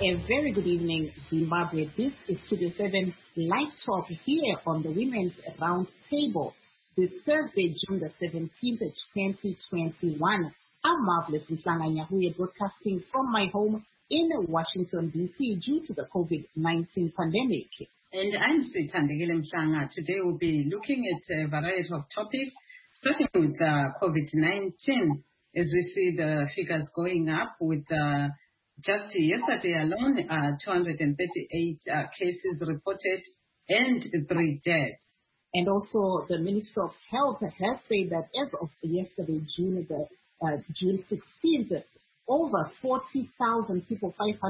A very good evening, Zimbabwe. This is Studio 7 Live Talk here on the Women's Round Table. This Thursday, June the 17th, 2021. I'm Marvelous Mhlanga Nyahuye, broadcasting from my home in Washington, D.C. due to the COVID-19 pandemic. And I'm Sithandegile Mhlanga. Today we'll be looking at a variety of topics, starting with COVID-19, as we see the figures going up with just yesterday alone, 238 cases reported and 3 deaths. And also the Ministry of Health has said that as of yesterday, June 16th, over 40,000 people,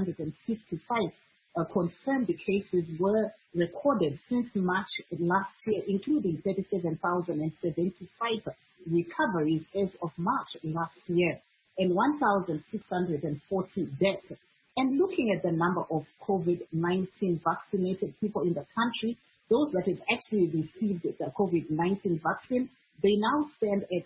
555 confirmed cases were recorded since March last year, including 37,075 recoveries as of March last year, and 1,640 deaths. And looking at the number of COVID-19 vaccinated people in the country, those that have actually received the COVID-19 vaccine, they now stand at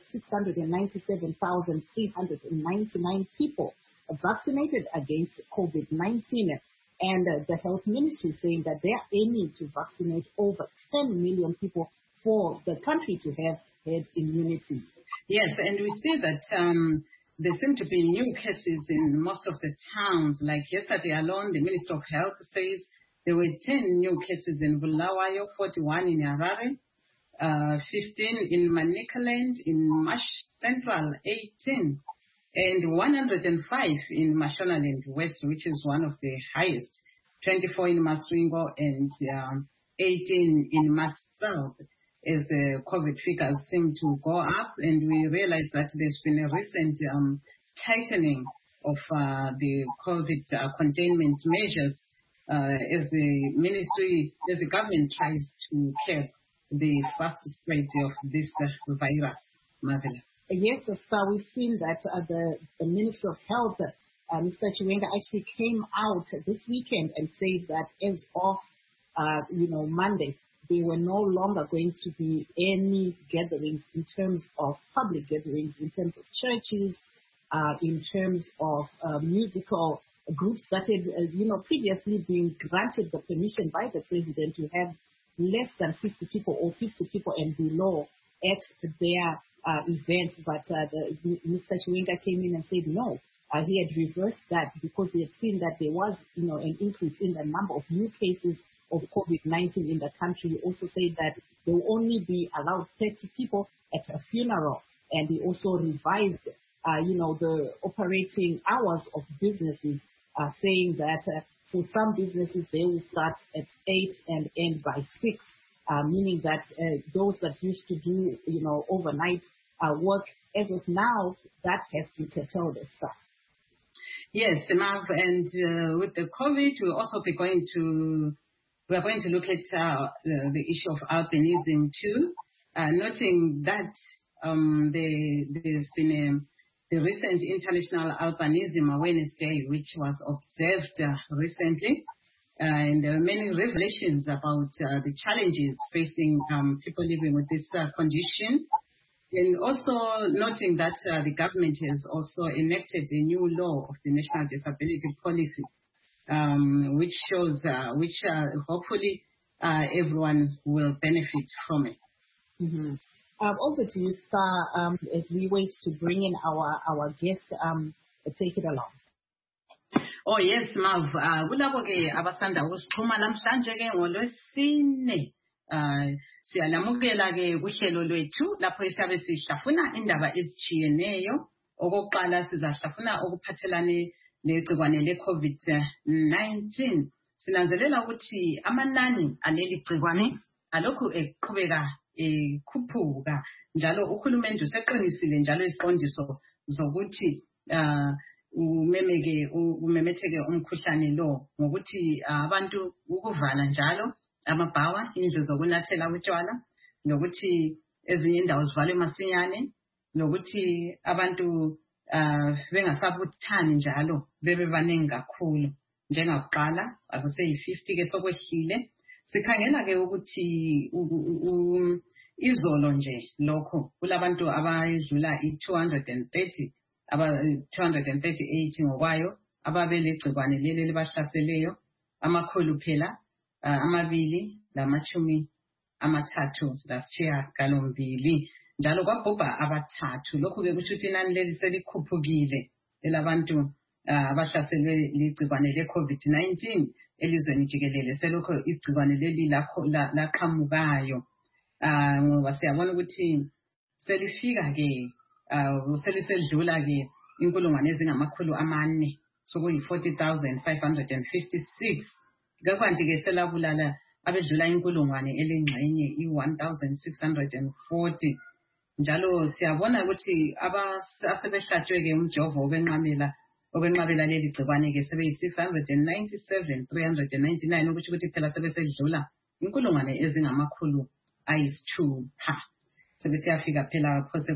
697,399 people vaccinated against COVID-19. And the health ministry saying that they are aiming to vaccinate over 10 million people for the country to have herd immunity. Yes, and we see that there seem to be new cases in most of the towns. Like yesterday alone, the Minister of Health says there were 10 new cases in Bulawayo, 41 in Harare, 15 in Manicaland, in Mash Central, 18, and 105 in Mashonaland West, which is one of the highest, 24 in Masringo and 18 in Mat South, as the COVID figures seem to go up. And we realize that there's been a recent tightening of the COVID containment measures as the government tries to curb the fast spread of this virus. Marvelous. Yes, sir, we've seen that the Minister of Health, Mr. Chiwenga, actually came out this weekend and said that as of Monday, there were no longer going to be any gatherings in terms of public gatherings, in terms of churches, in terms of musical groups that had, previously been granted the permission by the president to have less than 50 people or 50 people and below at their event. But Mr. Chiwenga came in and said no. He had reversed that because he had seen that there was, an increase in the number of new cases of COVID-19 in the country. He also said that there will only be allowed 30 people at a funeral. And he also revised, the operating hours of businesses, saying that for some businesses, they will start at 8 and end by 6, meaning that those that used to do, overnight work, as of now, that has been curtailed as such. Yes, Marv, and with the COVID, we're going to look at the issue of albinism too, noting that there's been the recent International Albinism Awareness Day, which was observed recently, and there are many revelations about the challenges facing people living with this condition. And also noting that the government has also enacted a new law of the National Disability Policy, which shows, hopefully everyone will benefit from it. Mm-hmm. Over to you, Star, as we wait to bring in our guest, take it along. Oh yes, Marv. Kulabo ke abasanda usixhuma namhlanje ke ngolwesine. Siyalamukela ke kuhlelo lwethu lapho siyabe sihlafuna indaba ezitshiyeneyo. Okokuqala sizahlafuna okuphathelane negcikwane le-COVID-19. Sinanzelela ukuthi amanani aleli gcikwane alokhu eqhubeka ekhuphuka, njalo uhulumende useqinisile njalo isiqondiso zokuthi umemetheke umkhuhlane lo ngokuthi abantu ukuvala njalo amabhawa, indlu zokunathela utshwala, nokuthi ezinye indawo zivalwe masinyane, nokuthi abantu bengasabuthani njalo bebe baningi kakhulu njengakuqala akuseyi-50 ke sokwehlile. Sikhangela ke ukuthi izolo nje lokho kulabantu abayedlula i-238 ngokwayo ababelegcikwane leli libahlaseleyo amakhulu phela 233 njalo kwabhubha abathathu. Lokhu-ke kusho ukuthi inani leli selikhuphukile elabantu abahlaselwe ligcikwane le-COVID-19 elizweni jikelele. Selokho igcikwane leli laqhamukayo ngoba siyabona ukuthi selifika-ke selisedlula-ke 4,400 sokuyi 40,556. Kanti-ke selabulala abedlula 1,000 elengxenye 1,640. Njalo siyabona ukuthi asebehlatshwe-ke umjovo okwenqabela leli gcikwane-ke sebeyi 697,399 ukuthi phela sebesedlula 600,000 sebesiyafika phela phose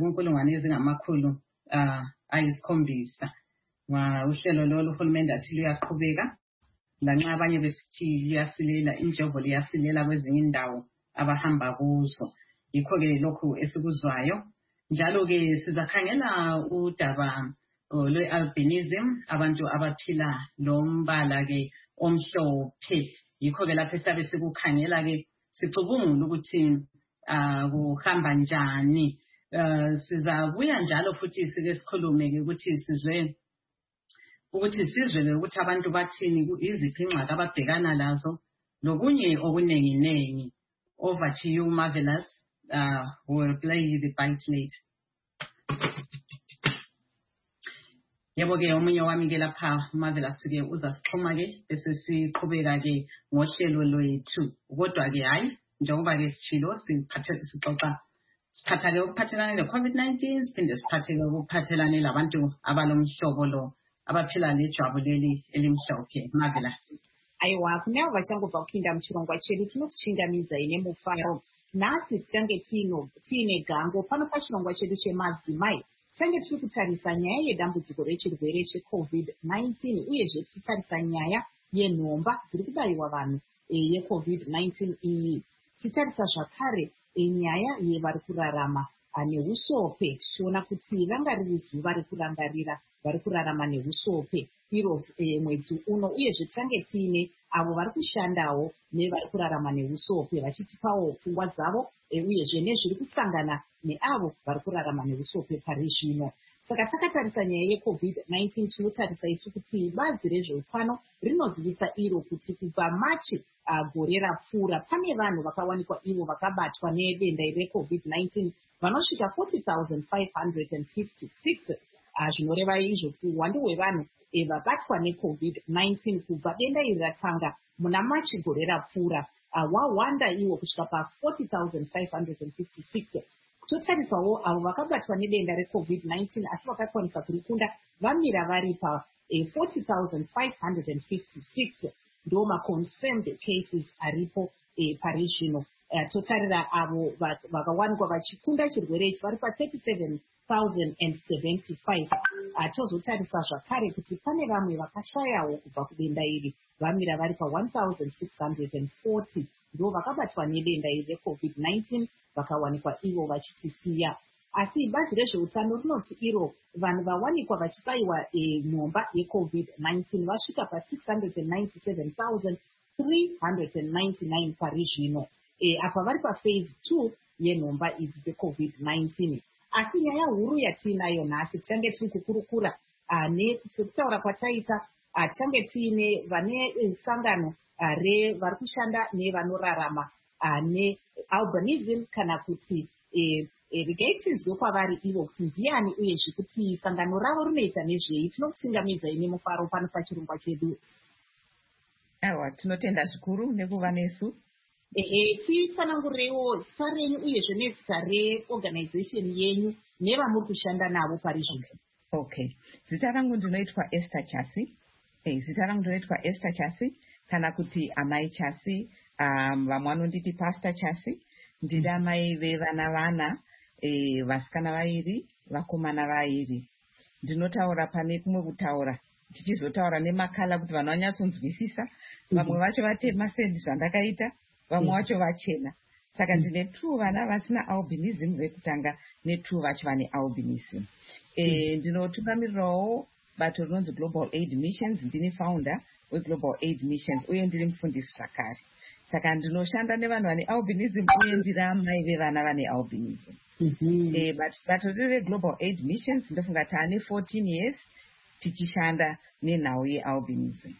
700,000 uhlelo lolu uhulumende athi luyaqhubeka lanxa abanye besithi liyasilela, imjovo liyasilela kwezinye indawo abahamba kuzo. Yikho-ke lokhu esikuzwayo. Njalo-ke sizakhangela udaba lwe-albinism, abantu abaphila lombala-ke omhlophe. Yikho-ke lapho esiyabe sikukhangela-ke sicubungula ukuthi kuhamba njani. Sizabuya njalo futhi sike sikhulume-ke ukuthi sizwe ukuthi abantu bathini, iziphi ingxaki ababhekana lazo lokunye okuningi. Over to you, Marvelous. We'll play the bite late. Yebo-ke omunye wami-ke lapha Marvelous-ke uzasixhuma-ke bese siqhubeka-ke ngohlelo lwethu. Kodwa-ke hayi njengoba-ke sitshilo siphatha-ke ukuphathelane ne-COVID-19 siphinde siphathe-ke ukuphathelane labantu abalomhlobo lo abaphila lejwabu leli elimhlophe. Marvelous. Aiwa, kunavo vachangobva kupinda muchirongwa chedu tinokuchingamidza ine mufaro. Nhasi tichange tiine gango pano pachirongwa chedu chemadzimai. Tichange tiri kutarisa nyaya yedambudziko rechirwere cheCOVID-19 uyezve tichitarisa nyaya yenhomba dziri kubayiwa vanhu yeCOVID-19 iyi. Tichitarisa zvakare nyaya yevari kurarama neusope, tichiona kuti ranga riri zuva rekurangarira vari kurarama neusope iro mwedzi uno, uyezve tichange tiine avo vari kushandawo nevari kurarama neusope vachitipawo pfungwa dzavo uyezve nezviri kusangana neavo vari kurarama neusope pari zvino. Saka takatarisa nyaya yeCOVID-19 tinotarisa isu kuti bazi rezveutano rinozivisa iro kuti kubva Machi gore rapfuura pane vanhu vakawanikwa ivo vakabatwa nedenda reCOVID-19 vanosvika 40,556. Zvinoreva izvo uwandu hwevanhu vabatwa neCOVID-19 kubva denda iri ratanga muna Machi gore rapfuura wawanda iwo kusvika pa 40,556. Totariswawo avo vakabatwa nedenda reCOVID-19 asi vakakwanisa kurikunda vamira vari pa 40,556 ndo maconfirmed cases aripo pari zvino. Totarira avo vakawanikwa vachikunda chirwere ichi vari pa 37,075. Tozotarisa zvakare kuti pane vamwe vakashayawo kubva kudenda iri vamira vari pa 1,640 ndo vakabatwa nedenda iri reCOVID-19 vakawanikwa ivo vachitisiya. Asi bazi rezveutano rinoti iro vanhu vawanikwa vachibayiwa nhomba yeCOVID-19 vasvika pa 697,399 pari zvino. Apa vari paphase 2 yenhomba idzi dzeCOVID-19. Asi nyaya huru yatiinayo nhasi tichange tiri kukurukura sekutaura kwataita tichange tiine vane sangano vari kushanda nevanorarama nealbinism kana kuti regatinzwe kwavari ivo kuti ndiani uyezve kuti sangano ravo rinoita nezvei. Tinokuchingamidza ine mufaro pano pachirongwa chedu. Aiwa, tinotenda zvikuru nekuva nesu. Tifanangurewo zita renyu uyezve nezita reorganization yenyu nevamuri kushanda navo pari zvino. Okay, zita rangu ndinoitwa Esther Chasi. Kana kuti Amai Chasi, vamwe vanonditi Pastor Chasi. Ndiri amai vevana vasikana vairi, vakomana vairi. Ndinotaura pane kumwe kutaura tichizotaura nemakala kuti vanhu vanyatsonzwisisa. Vamwe vacho vatema sendi zvandakaita, vamwe vacho vachena. Saka ndine 2 vana vasina albinism vekutanga ne2 vacho vane albinism. Ndinotungamirirawo bato rinonzi Global Aid Missions. Ndini founder weGlobal Aid Missions uye ndiri mufundisi zvakare. Saka ndinoshanda nevanhu vane albinism uye ndiri amai vevana vane albinism. Bato riri Global Aid Missions ndofunga taane 14 years tichishanda nenhau yealbinism.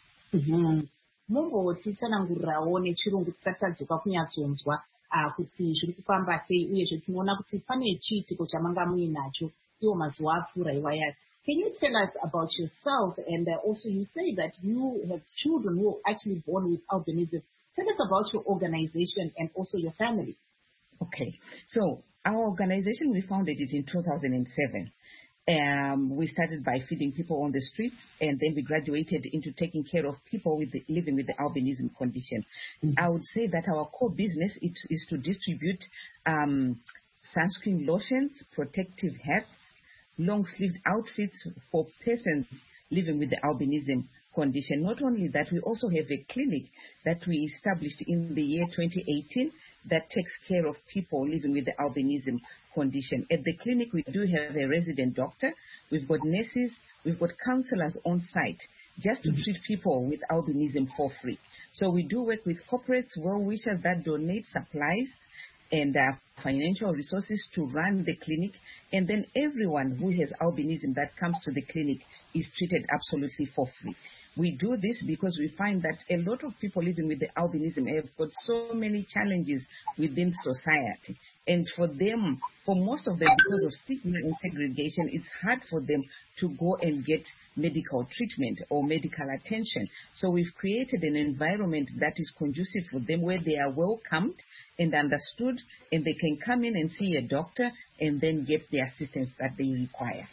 Mumbotitsanangurirawo nechirungu tisati tadzoka kunyatsonzwa kuti zviri kufamba sei uyezve tinoona kuti pane chiitiko chamanga muinacho iwo mazuva apfuura iwaya. Can you tell us about yourself? And also you say that you have children who are actually born with albinism. Tell us about your organization and also your family. Okay, so our organization, we founded it in 2007. We started by feeding people on the street, and then we graduated into taking care of people living with the albinism condition. I would say that our core business is to distribute sunscreen lotions, protective hats, long-sleeved outfits for persons living with the albinism condition. Not only that, we also have a clinic that we established in the year 2018 that takes care of people living with the albinism condition. At the clinic, we do have a resident doctor. We've got nurses. We've got counselors on site just to treat people with albinism for free. So we do work with corporates, well-wishers that donate supplies and financial resources to run the clinic. And then everyone who has albinism that comes to the clinic is treated absolutely for free. We do this because we find that a lot of people living with the albinism have got so many challenges within society. And for most of them, because of stigma and segregation, it's hard for them to go and get medical treatment or medical attention. So we've created an environment that is conducive for them, where they are welcomed and understood, and they can come in and see a doctor and then get the assistance that they require.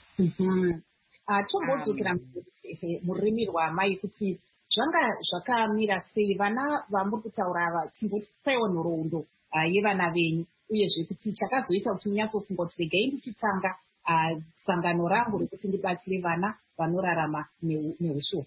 Tombodzokera murimi rwamai kuti zvanga zvakamira sei vana vamuri kutaura ava chimbotipaiwo nhoroondo yevana venyu uyezve kuti chakazoita kuti unyatsofunga kuti regai ndichitsanga sangano rangu rekuti ndibatsire vana vanorarama neushopu.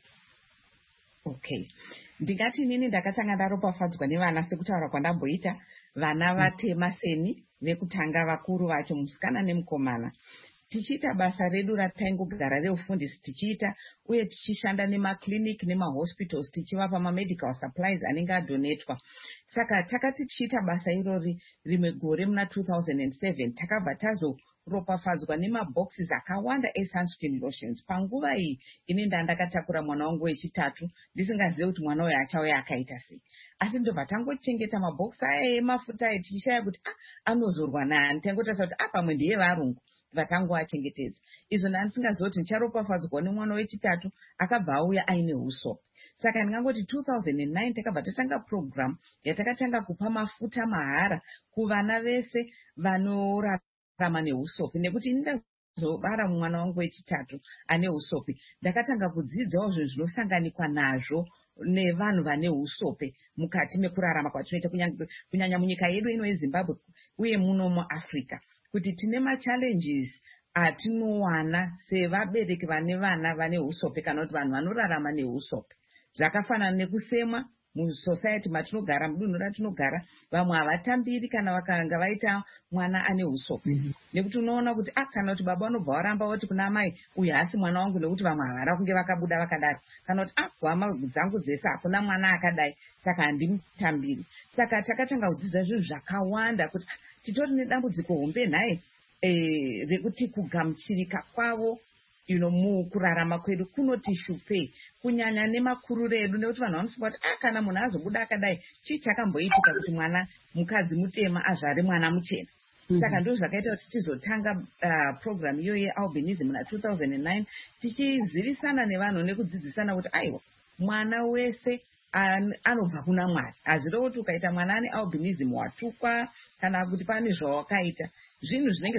Okay, ndingati inini ndakatanga ndaropafadzwa nevana sekutaura kwandamboita, vana vatema seni vekutanga vakuru vacho, musikana nemukomana. Tichiita basa redu rataingogara reufundisi tichiita, uye tichishanda nemaclinic nemahospitals tichivapa mamedical supplies anenge adonetwa. Saka takati tichiita basa irori rimwe gore muna 2007 takabva tazoropafadzwa nemaboxes akawanda esunscreen lotions. Panguva iyi ini ndakatakura mwana wangu wechitatu ndisingazive kuti mwana uyu achauya akaita sei, asi ndobva tangochengeta mabhoxi aya emafuta aya tichishaya kuti anozorwa nani, tangotarisa kuti pamwe ndiye varungu vatangoachengetedza. Izvo ndandisingazive kuti ndicharopafadzwa nemwana wechitatu akabva auya aine usopi. Saka ndingangoti 2009 takabva tatanga program yatakatanga kupa mafuta mahara kuvana vese vanorarama neusopi, nekuti ini ndazobara mwana wangu wechitatu ane usopi, ndakatanga kudzidzawo zvinhu zvinosanganikwa nazvo nevanhu vane usope mukati mekurarama kwatinoita, kunyanya munyika yedu ino yeZimbabwe uye muno muAfrica, kuti tine machallenges atinowana sevabereki vane vana vane usope kana kuti vanhu vanorarama neusope. Zvakafanana nekusemwa musociety matinogara, mudunhu ratinogara, vamwe havatambiri kana vakanga vaita mwana ane usope. Nekuti unoona kuti kana kuti baba unobva waramba woti kuna mai uyu haasi mwana wangu nekuti vamwe havada kunge vakabuda vakadaro, kana kuti hama dzangu dzese hakuna mwana akadai saka handimutambiri. Saka takatanga kudzidza zvinhu zvakawanda kuti titori nedambudziko hombe nhaye rekuti kugamuchirika kwavo mukurarama kwedu kunoti shupe, kunyanya nemakuriro edu, nekuti vanhu vanofunga kuti kana munhu azobuda akadai chii chakamboitika kuti mwana mukadzi mutema azvare mwana muchena. Saka ndo zvakaita kuti tizotanga program iyo yealbinism muna 2009 tichizivisana nevanhu nekudzidzisana kuti aiwa mwana wese anobva kuna Mwari. Hazvirevo kuti ukaita mwana ane albinism watukwa kana kuti pane zvawakaita, zvinhu zvinenge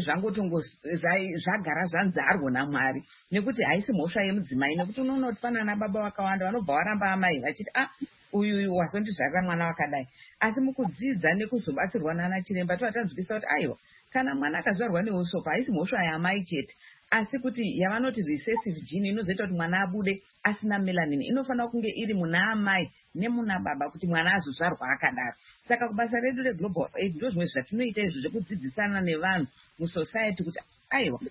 zvagara zvanzarwa naMwari, nekuti haisi mhosva yemudzimai, nekuti unoona kuti pana ana baba vakawanda vanobva varamba amai vachiti uyu wazondizvarira mwana wakadai. Asi mukudzidza nekuzobatsirwa nana chiremba tovatanzwisa kuti aiwa kana mwana akazvarwa neusopa haisi mhosva yaamai chete, asi kuti yavanoti recessive gene inozoita kuti mwana abude asina melanin inofanira kunge iri muna amai nemuna baba kuti mwana azozvarwa akadaro. Saka kubasa redu reGlobal Aid ndo zvimwe zvatinoita izvo zvekudzidzisana nevanhu musociety kuti aiwa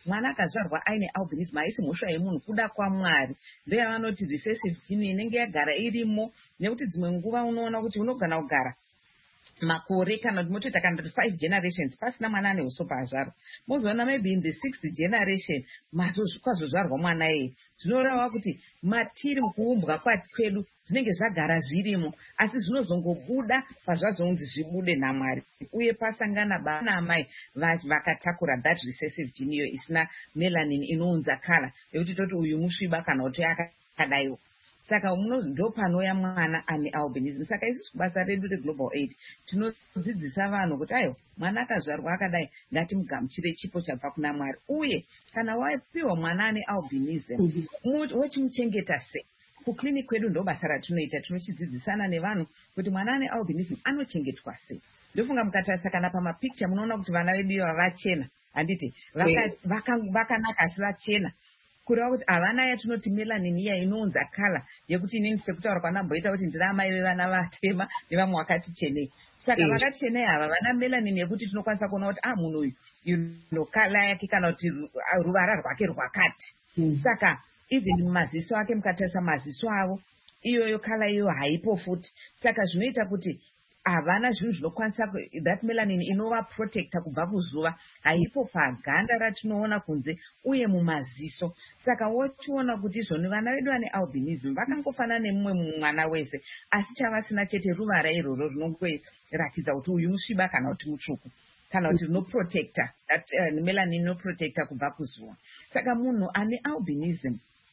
mwana akazvarwa aine albinism haisi mhosva yemunhu, kuda kwaMwari. Ndoyavanoti recessive gene inenge yagara irimo, nekuti dzimwe nguva unoona kuti unogona kugara makore kana kuti motoita kana 5 generations pasina mwana ane usopa azvarwa. Mozoona maybe in the 6th generation kwazozvarwa mwana iye. Zvinoreva kuti matiri mukuumbwa kwedu zvinenge zvagara zvirimo, asi zvinozongobuda pazvazonzi zvibude naMwari. Uye pasangana baba naamai vakatakura that recessive gene iyo isina melanin inounza kala yekuti toti uyu musviba kana kuti akadaiwo. Saka ndo panouya mwana ane albinism. Saka isusu basa redu reGlobal Aid tinodzidzisa vanhu kuti ayo mwana akazvarwa akadai ngatimugamuchire chipo chabva kuna Mwari. Uye kana wapiwa mwana ane albinism wochimuchengeta sei? Kuclinic kwedu ndo basa ratinoita, tinochidzidzisana nevanhu kuti mwana ane albinism anochengetwa sei. Ndofunga mukatarisa kana pamapicture munoona kuti vana vedu iva vachena, handiti vakanaka asi vachena. Kureva kuti havana yatinoti melanin iya inounza kala yekuti inini sekutaura kwanamboita kuti ndina amai vevana vatema nevamwe wakati chenei. Saka vakachenei ava vana melanin yekuti tinokwanisa kuona kuti munhu uyu kala yake kana kuti ruvara rwake rwakati. Saka even mumaziso ake mukatarisa maziso avo iyoyo kala iyo haipo futi. Saka zvinoita kuti havana zvinhu zvinokwanisa that melanin inova protecta kubva kuzuva haipo paganda ratinoona kunze uye mumaziso. Saka wochiona kuti izvoni vana vedu vane albinism vakangofanana nemumwe mwana wese, asi chavasina chete ruvara iroro rinongoratidza kuti uyu musviba kana kuti mutsvuku, kana kuti rinoprotecta that melanin inoprotecta kubva kuzuva. Saka munhu ane albinism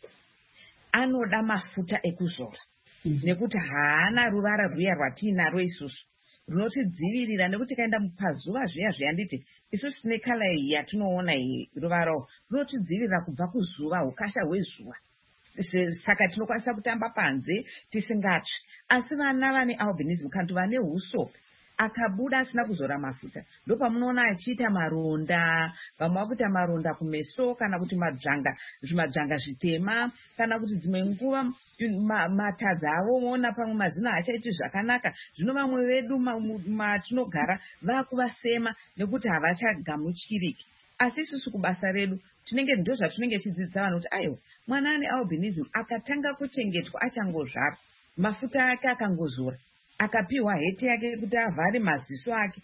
anoda mafuta ekuzora. Nekuti haana ruvara rwuya rwatiinaro isusu runotidzivirira, nekuti kaenda pazuva zviya zviyanditi isusu tine kala iyi yatinoona iyi ruvarawo runotidzivirira kubva kuzuva, ukasha hwezuva. Saka tinokwanisa kutamba panze tisingatsvi. Asi vana vane albinism kana kuti vane usopi akabuda asina kuzora mafuta ndopamunoona achiita maronda, vamwe vakuita maronda kumeso kana kuti zvimadzvanga zvitema, kana kuti dzimwe nguva matadza avo moona pamwe mazino hachaiti zvakanaka. Zvino vamwe vedu matinogara vakuvasema nekuti havachagamuchiriki. Asi isusu kubasa redu tinenge ndo zvatinenge chidzidzisa vanhu kuti ayo mwana ane albinism akatanga kuchengetwa achangozvarwa, mafuta ake akangozora, akapiwa heti yake kuti avhare maziso ake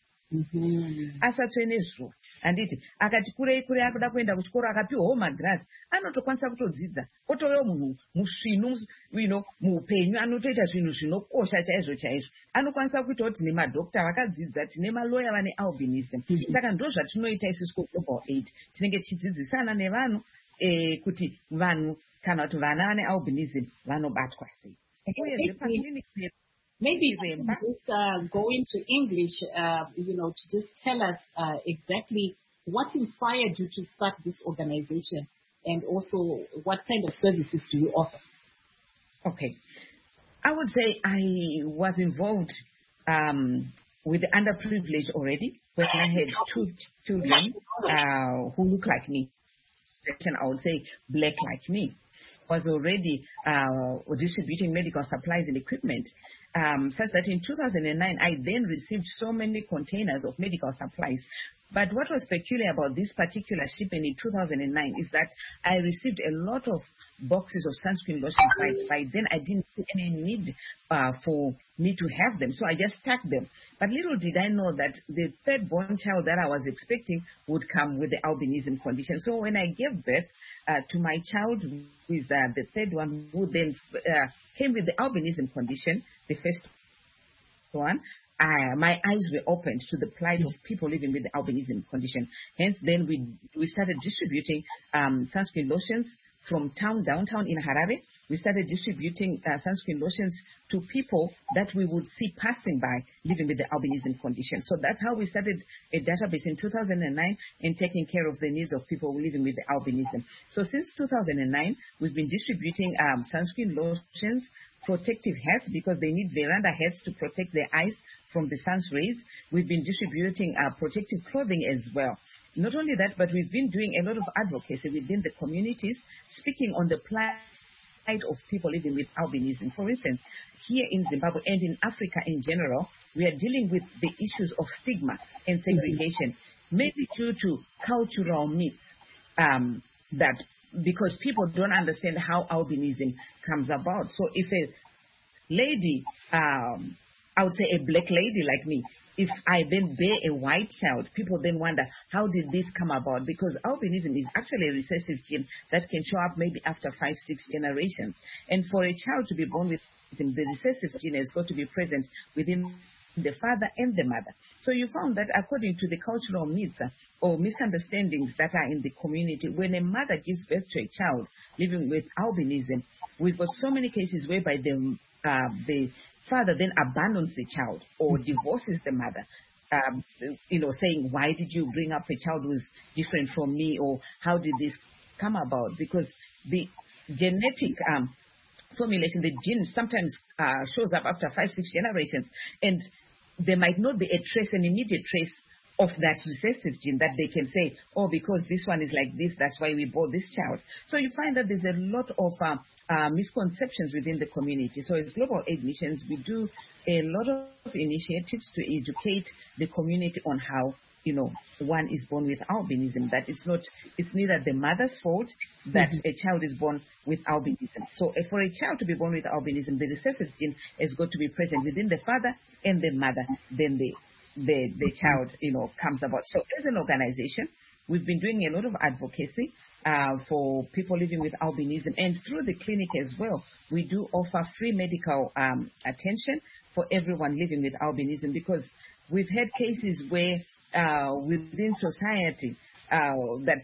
asatsve nezuva, handiti akati kurei akuda kuenda kuchikoro akapiwawo magirazi, anotokwanisa kutodzidza otovewo munhu musvinu muupenyu, anotoita zvinhu zvinokosha chaizvo chaizvo. Anokwanisa kuita kuti tine madhokta vakadzidza, tine maloya vane albinism. Saka ndo zvatinoita isusu kuGlobal Aid, tinenge tichidzidzisana nevanhu kuti vanhu kana kuti vana vane albinism vanobatwa sei. Uyezve paclinic maybe you can just go into English, to just tell us exactly what inspired you to start this organization and also what kind of services do you offer? Okay. I would say I was involved with the underprivileged already when I had 2 children who look like me. I would say black like me. Was already distributing medical supplies and equipment, such that in 2009, I then received so many containers of medical supplies. But what was peculiar about this particular shipment in 2009 is that I received a lot of boxes of sunscreen lotions. By then, I didn't see any need for me to have them, so I just stacked them. But little did I know that the third born child that I was expecting would come with the albinism condition. So when I gave birth to my child, who is the third one, who then came with the albinism condition, the first one, my eyes were opened to the plight of people living with the albinism condition. Hence, then we started distributing sunscreen lotions from downtown in Harare. We started distributing sunscreen lotions to people that we would see passing by living with the albinism condition. So that's how we started a database in 2009 and taking care of the needs of people living with the albinism. So since 2009, we've been distributing sunscreen lotions, protective hats, because they need veranda hats to protect their eyes from the sun's rays. We've been distributing protective clothing as well. Not only that, but we've been doing a lot of advocacy within the communities, speaking on the plight of people living with albinism. For instance, here in Zimbabwe and in Africa in general, we are dealing with the issues of stigma and segregation, mainly due to cultural myths. that because people don't understand how albinism comes about. So if a lady, I would say a black lady like me, if I then bear a white child, people then wonder, how did this come about? Because albinism is actually a recessive gene that can show up maybe after 5-6 generations. And for a child to be born with autism, the recessive gene has got to be present within the father and the mother. So you found that according to the cultural myths or misunderstandings that are in the community, when a mother gives birth to a child living with albinism, we've got so many cases whereby the father then abandons the child or divorces the mother, saying, why did you bring up a child who's different from me, or how did this come about? Because the genetic formulation, the gene sometimes shows up after 5-6 generations, and there might not be an immediate trace of that recessive gene that they can say, oh, because this one is like this, that's why we bore this child. So you find that there's a lot of misconceptions within the community. So as Global Aid Missions, we do a lot of initiatives to educate the community on how, one is born with albinism, that it's neither the mother's fault that a child is born with albinism. So for a child to be born with albinism, the recessive gene has got to be present within the father and the mother, then the child, comes about. So as an organization, we've been doing a lot of advocacy for people living with albinism, and through the clinic as well, we do offer free medical attention for everyone living with albinism, because we've had cases where within society that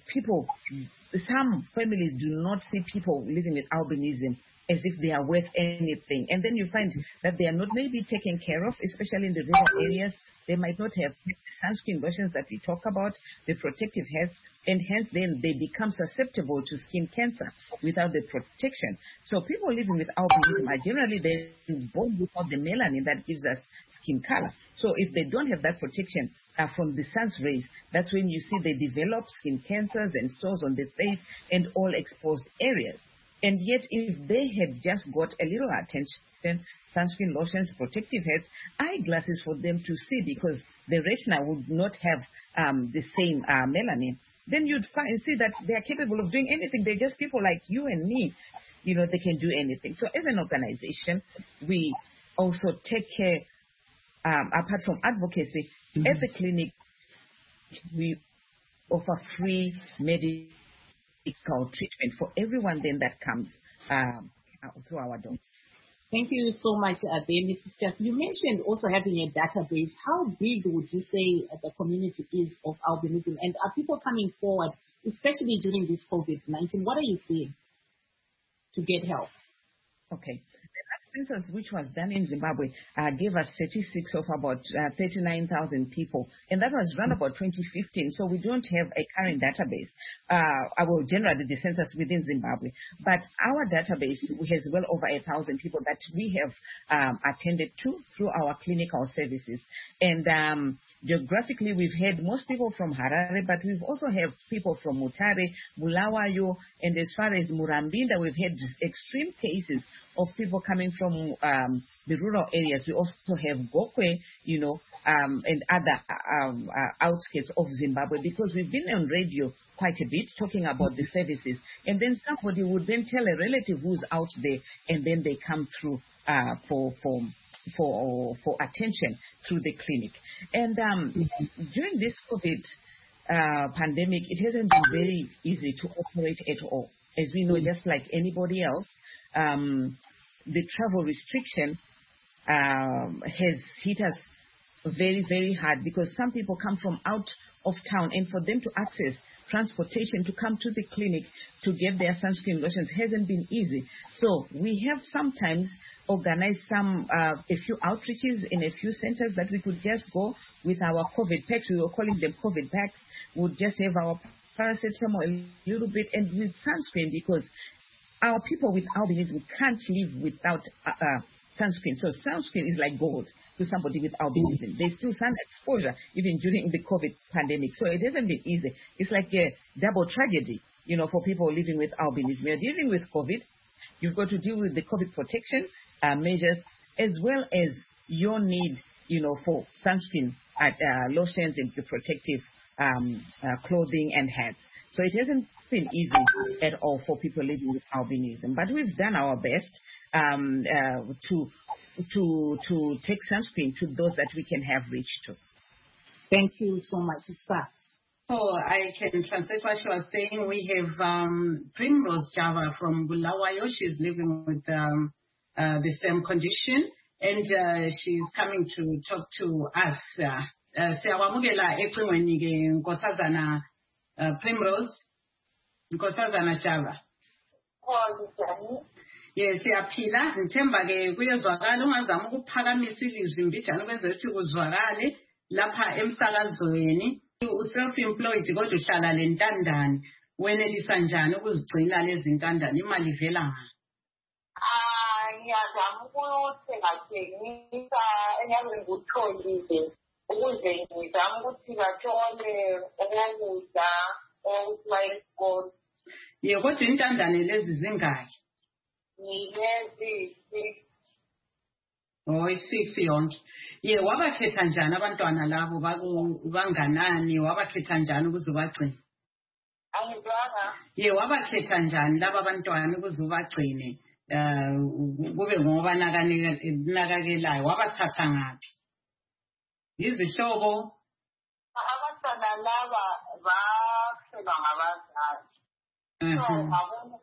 some families do not see people living with albinism as if they are worth anything. And then you find that they are not maybe taken care of, especially in the rural areas. They might not have the sunscreen lotions that we talk about, the protective heads, and hence then they become susceptible to skin cancer without the protection. So people living with albinism are generally born without the melanin that gives us skin color. So if they don't have that protection from the sun's rays, that's when you see they develop skin cancers and sores on the face and all exposed areas. And yet, if they had just got a little attention, sunscreen lotions, protective heads, eyeglasses for them to see, because the retina would not have the same melanin, then you'd see that they are capable of doing anything. They're just people like you and me. They can do anything. So as an organization, we also take care, apart from advocacy, at the clinic, we offer free medical treatment for everyone then that comes through our doors. Thank you so much, Mrs. Chef. You mentioned also having a database. How big would you say the community is of albinism? And are people coming forward, especially during this COVID-19? What are you seeing to get help? Okay. The census, which was done in Zimbabwe, gave us statistics of about 39,000 people, and that was run about 2015. So we don't have a current database. Generally the census within Zimbabwe, but our database has well over 1,000 people that we have attended to through our clinical services. And geographically, we've had most people from Harare, but we've also have people from Mutare, Bulawayo, and as far as Murambinda, we've had extreme cases of people coming from the rural areas. We also have Gokwe, and other outskirts of Zimbabwe, because we've been on radio quite a bit talking about the services. And then somebody would then tell a relative who's out there, and then they come through for attention through the clinic. And during this COVID pandemic, it hasn't been very easy to operate at all. As we know, just like anybody else, the travel restriction has hit us very, very hard, because some people come from out of town, and for them to access transportation to come to the clinic to get their sunscreen lotions hasn't been easy. So we have sometimes organized a few outreaches in a few centers that we could just go with our COVID packs. We were calling them COVID packs. We'd just have our paracetamol a little bit and with sunscreen, because our people with albinism can't live without sunscreen. So sunscreen is like gold to somebody with albinism. There's still sun exposure even during the COVID pandemic. So it hasn't been easy. It's like a double tragedy, for people living with albinism. You're dealing with COVID. You've got to deal with the COVID protection measures, as well as your need, for sunscreen lotions and the protective clothing and hats. So it hasn't been easy at all for people living with albinism. But we've done our best to take sunscreen to those that we can have reached to. Thank you so much, sir. So I can translate what she was saying. We have Primrose Java from Bulawayo. She's living with the same condition, and she's coming to talk to us. Siyawamukela ecingweni ke Nkosazana Primrose, Nkosazana Java. Yes, siyaphila. Ngithemba ke kuyezwakala, ungazama ukuphakamisa ilizwi mbijana ukwenzela ukuthi kuzwakale lapha emsakazweni. U-self-employed kodwa uhlala le ntandane, wenelisa njani ukuzigcina lezi ntandane, imali ivela ngaphi? Ngiyazama ukuthengisa enyaweni ngikutholile ukuze ngizame ukuthi bathole okokudla okuthi bayesikole. Ye, kodwa intandane lezi zingaki? Ngilezi 6. Oh, 6 yonke. Ye, wabakhetha njani abantwana labo banganani, wabakhetha njani ukuze ubagcine? Angizwanga. Ye, wabakhetha njani laba abantwana ukuze ubagcine kube ngoba nakakelayo, wabathatha ngaphi? Izihlobo? Abantwana laba bafelwa ngabazali. So ngabona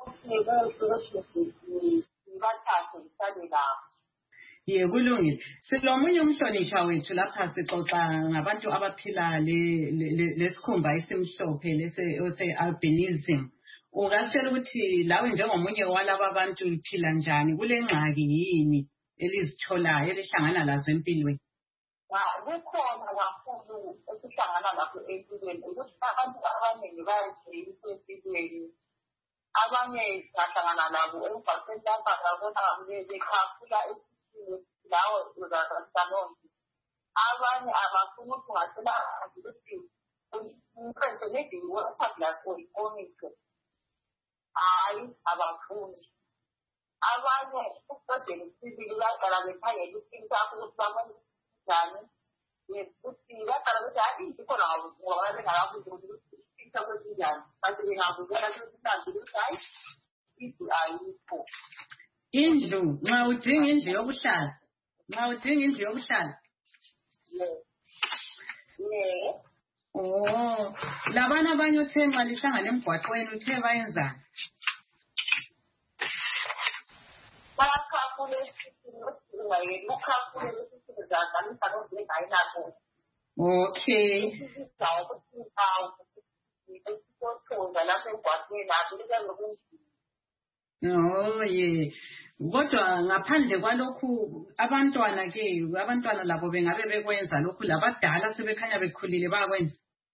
ukuthi bathathe ngihlale labo. Ye, kulungile. Silomunye umhlonishwa wethu lapha sixoxa ngabantu abaphila lesikhumba esimhlophe lese-albinism. Ungatshela ukuthi lawe njengomunye walaba abantu uphila njani, kule ngxaki yini elizitholayo elihlangana lazo empilweni? Kukhona kakhulu esihlangana lapho empilweni ukuthi abantu abaningi bayayitheyisa empilweni. Abanye bahlangana nabo emgwaqeni lapha ngabona bekhafula lawo uzazalonke. Abanye abafuna ukuthi ungathola ukuthi umfrense nediwe uphablako ikonike. Hayi, abafuni. Abanye uqedele isibili baqala bekhangela ukuthi ukuthi babone njani. Ukuthi baqala bethi hayi ikhona ngoba bengakabuzi ukuthi into kwenjani. Kanti bengabuzela ukuthi mhlawumbe hayi ithi ayikho. Indlu, nxa udinga indlu yokuhlala. Nxa udinga indlu yokuhlala. Yeah. Oh, labana abanye uthe nxa lihlangana emgwaqweni uthe bayenzani? Okay. Oh, yeah. Kodwa ngaphandle kwalokhu abantwana labo bengabe bekwenza lokhu, labadala sebekhanya bekhulile bayakwenza.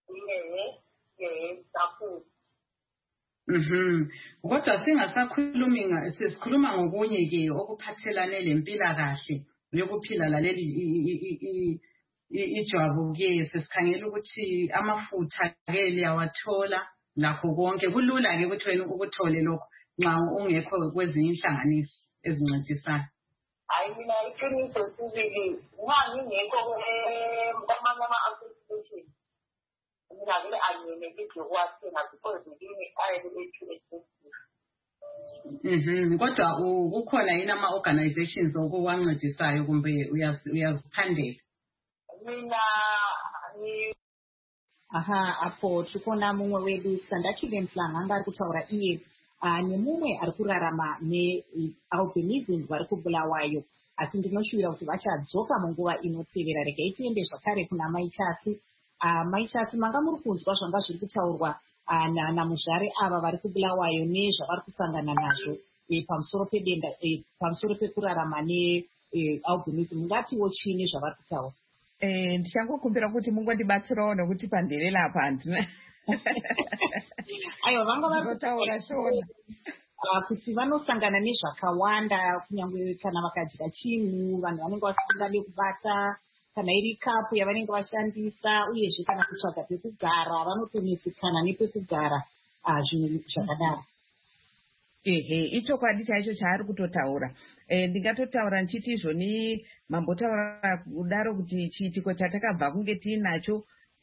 Kodwa singasakhulumi sesikhuluma ngokunye ke okuphathelane lempilakahle yokuphila laleli ijwabu ke sesikhangela ukuthi amafutha ke liyawathola lakho konke kulula ke ukuthi wena ukuthole lokho nxa ungekho kwezinye inhlanganiso ezincedisayo. Hayi mina iqiniso sibili nxa ngingekho kwamanye ama-association mina vele angenelisi ukuwathenga because ngini ayethu kodwa kukhona yini ama-organizations okuwancedisayo kumbe uyaziphandela? Mina apo tikona mumwe wedu Sandachile Mhlanga anga ari kutaura iye nemumwe ari kurarama nealbinism vari kuBulawayo, asi ndinoshuvira kuti vachadzoka munguva inotevera. Regai tiende zvakare kuna Maichasi. Maichasi, manga muri kunzwa zvanga zviri kutaurwa namuzvare ava vari kuBulawayo nezvavari kusangana nazvo pamusoro pedenda pamusoro pekurarama nealbinism, mungatiwo chini zvavari kutaura? Ndichangokumbira kuti mungondibatsirawo nokuti pandere lapa handina. Aiwa, vanga vari kutaura shona kuti vanosangana nezvakawanda, kunyange kana vakadya chinhu vanhu vanenge vasingade kubata, kana iri kapu yavanenge vashandisa, uyezve kana kutsvaga pekugara vanotonetsekana nepekugara, zvinhu zvakadaro. Ichokwadi chaicho chaari kutotaura. Ndingatotaura ndichiti izvoni mambotaura kudaro kuti chiitiko chatakabva kunge tiinacho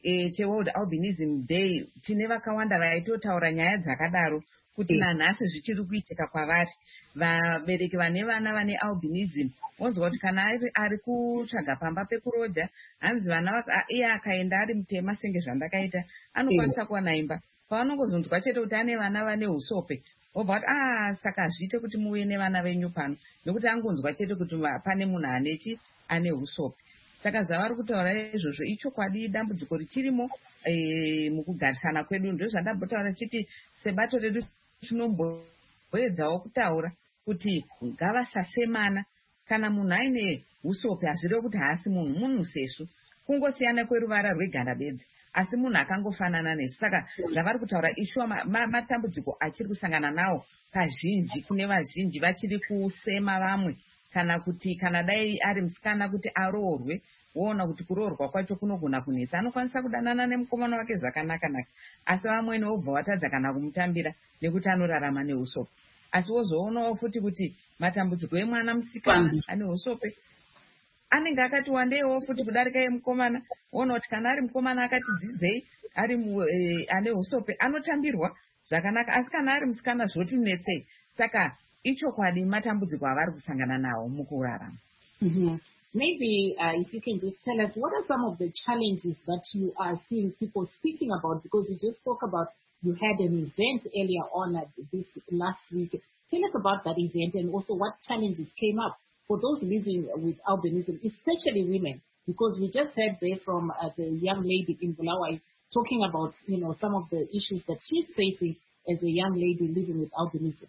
cheworld albinism day tine vakawanda vaitotaura nyaya dzakadaro kuti nanhasi zvichiri kuitika kwavari. Vabereki vane vana vane albinism wonzwa kuti kana ari kutsvaga pamba pekurodha hanzi vana iye akaenda ari mutema senge zvandakaita anokwanisa kuwana imba. Pavanongozonzwa chete kuti ane vana vane usope wobva kuti saka zviite kuti muve nevana venyu pano nekuti angonzwa chete kuti pane munhu ane usope. Saka zvavari kutaura izvozvo ichokwadi dambudziko richirimo mukugarisana kwedu. Ndozvandambotaura chiti sebato redu tinomboedzawo kutaura kuti ngavasasemana. Kana munhu aine usope hazvirevo kuti haasi munhu sesu, kungosiyana kweruvara rweganda bedzi, asi munhu akangofanana nesu. Saka zvavari kutaura ishuwa matambudziko achiri kusangana nawo kazhinji kune vazhinji vachiri kusema vamwe, kana kuti kana dai ari musikana kuti aroorwe, woona kuti kuroorwa kwacho kunogona kunetsa. Anokwanisa kudanana nemukomana wake zvakanaka-naka, asi vamweni wobva watadza kana kumutambira nekuti anorarama neusope. Asi wozoonawo futi kuti matambudziko emwana musikana ane usope anenge akati wandeiwo futi kudarika emukomana. Woona kuti kana ari mukomana akati dzidzei ari ane usope anotambirwa zvakanaka, asi kana ari musikana zvoti netsei. Saka ichokwadi matambudziko avari kusangana nawo mukurarama. Maybe if you can just tell us, what are some of the challenges that you are seeing people speaking about? Because you just spoke about you had an event earlier on this last week. Tell us about that event and also what challenges came up for those living with albinism, especially women. Because we just heard there from the young lady in Bulawayo talking about, some of the issues that she's facing as a young lady living with albinism.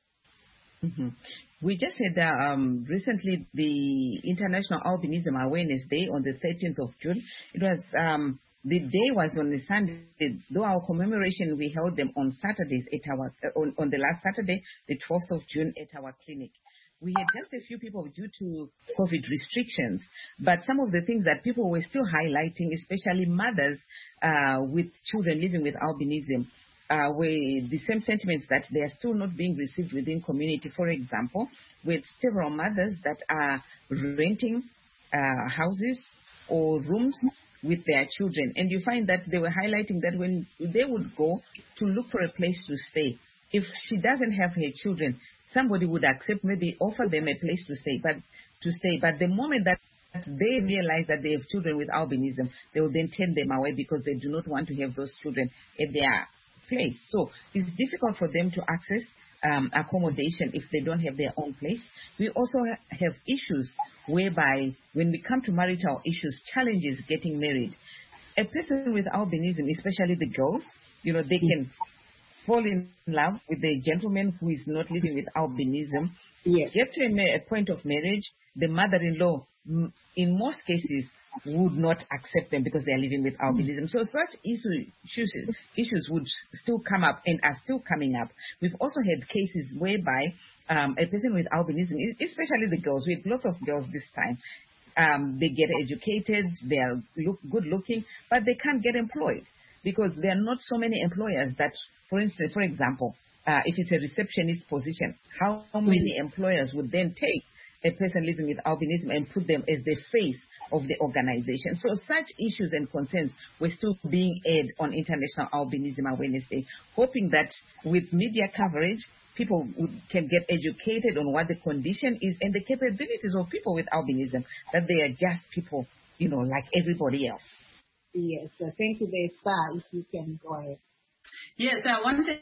We just had recently the International Albinism Awareness Day on the 13th of June. It was the day was on a Sunday, though our commemoration we held them on Saturdays at our on the last Saturday, the 12th of June, at our clinic. We had just a few people due to COVID restrictions, but some of the things that people were still highlighting, especially mothers with children living with albinism, were the same sentiments that they are still not being received within community. For example, with several mothers that are renting houses or rooms with their children, and you find that they were highlighting that when they would go to look for a place to stay, if she doesn't have her children, somebody would accept, maybe offer them a place to stay. But the moment that they realize that they have children with albinism, they will then turn them away because they do not want to have those children at their place. So it's difficult for them to access accommodation if they don't have their own place. We also have issues whereby when we come to marital issues, challenges getting married. A person with albinism, especially the girls, they can fall in love with a gentleman who is not living with albinism. Yes. Get to a point of marriage, the mother-in-law, in most cases, would not accept them because they are living with albinism. So such issues would still come up and are still coming up. We've also had cases whereby a person with albinism, especially the girls, we have lots of girls this time, they get educated, they are good looking, but they can't get employed because there are not so many employers that, for example, if it's a receptionist position, how many employers would then take a person living with albinism and put them as the face of the organization? So such issues and concerns were still being aired on International Albinism Awareness Day, hoping that with media coverage, people can get educated on what the condition is and the capabilities of people with albinism, that they are just people, like everybody else. Yes, thank you, Star. If you can go ahead. Yes, I wanted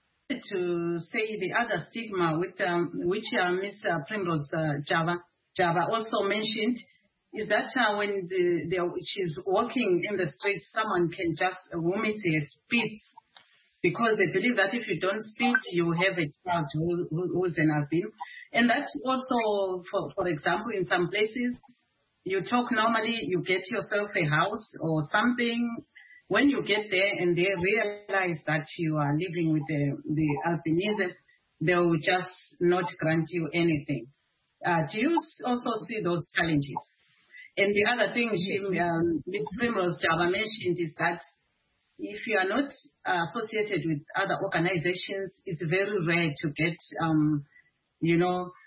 to say the other stigma which Ms. Primrose Java also mentioned is that when she's walking in the street, someone can just vomit her spit because they believe that if you don't spit, you have a child who's an albino. And that's also, for example, in some places, you talk normally, you get yourself a house or something. When you get there and they realize that you are living with the albinism, they will just not grant you anything. Do you also see those challenges? And the other thing Ms. Primrose Java mentioned is that if you are not associated with other organizations, it's very rare to get,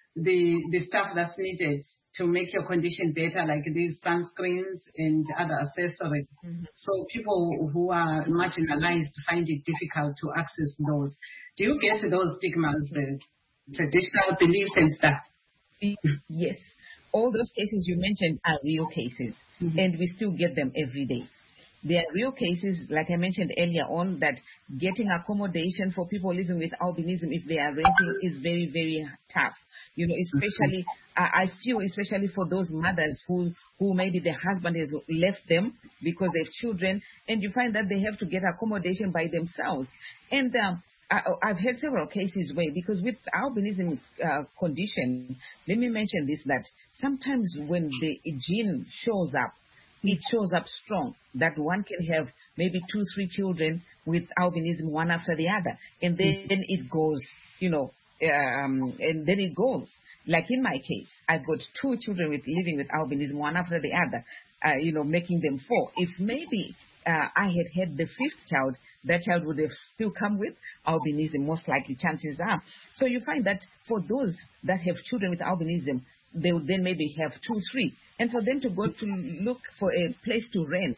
the stuff that's needed to make your condition better, like these sunscreens and other accessories. So people who are marginalized find it difficult to access those. Do you get those stigmas, the traditional beliefs and stuff? Yes. All those cases you mentioned are real cases, and we still get them every day. There are real cases, like I mentioned earlier on, that getting accommodation for people living with albinism if they are renting is very, very tough. You know, especially, I feel especially for those mothers who maybe their husband has left them because they have children, and you find that they have to get accommodation by themselves. And I've had several cases where, because with albinism condition, let me mention this, that sometimes when the gene shows up, it shows up strong, that one can have maybe 2-3 children with albinism, one after the other. And then it goes, you know, and then it goes. Like in my case, I've got 2 children living with albinism, one after the other, you know, making them 4. If maybe I had the 5th child, that child would have still come with albinism, most likely, chances are. So you find that for those that have children with albinism, they would then maybe have 2-3. And for them to go to look for a place to rent,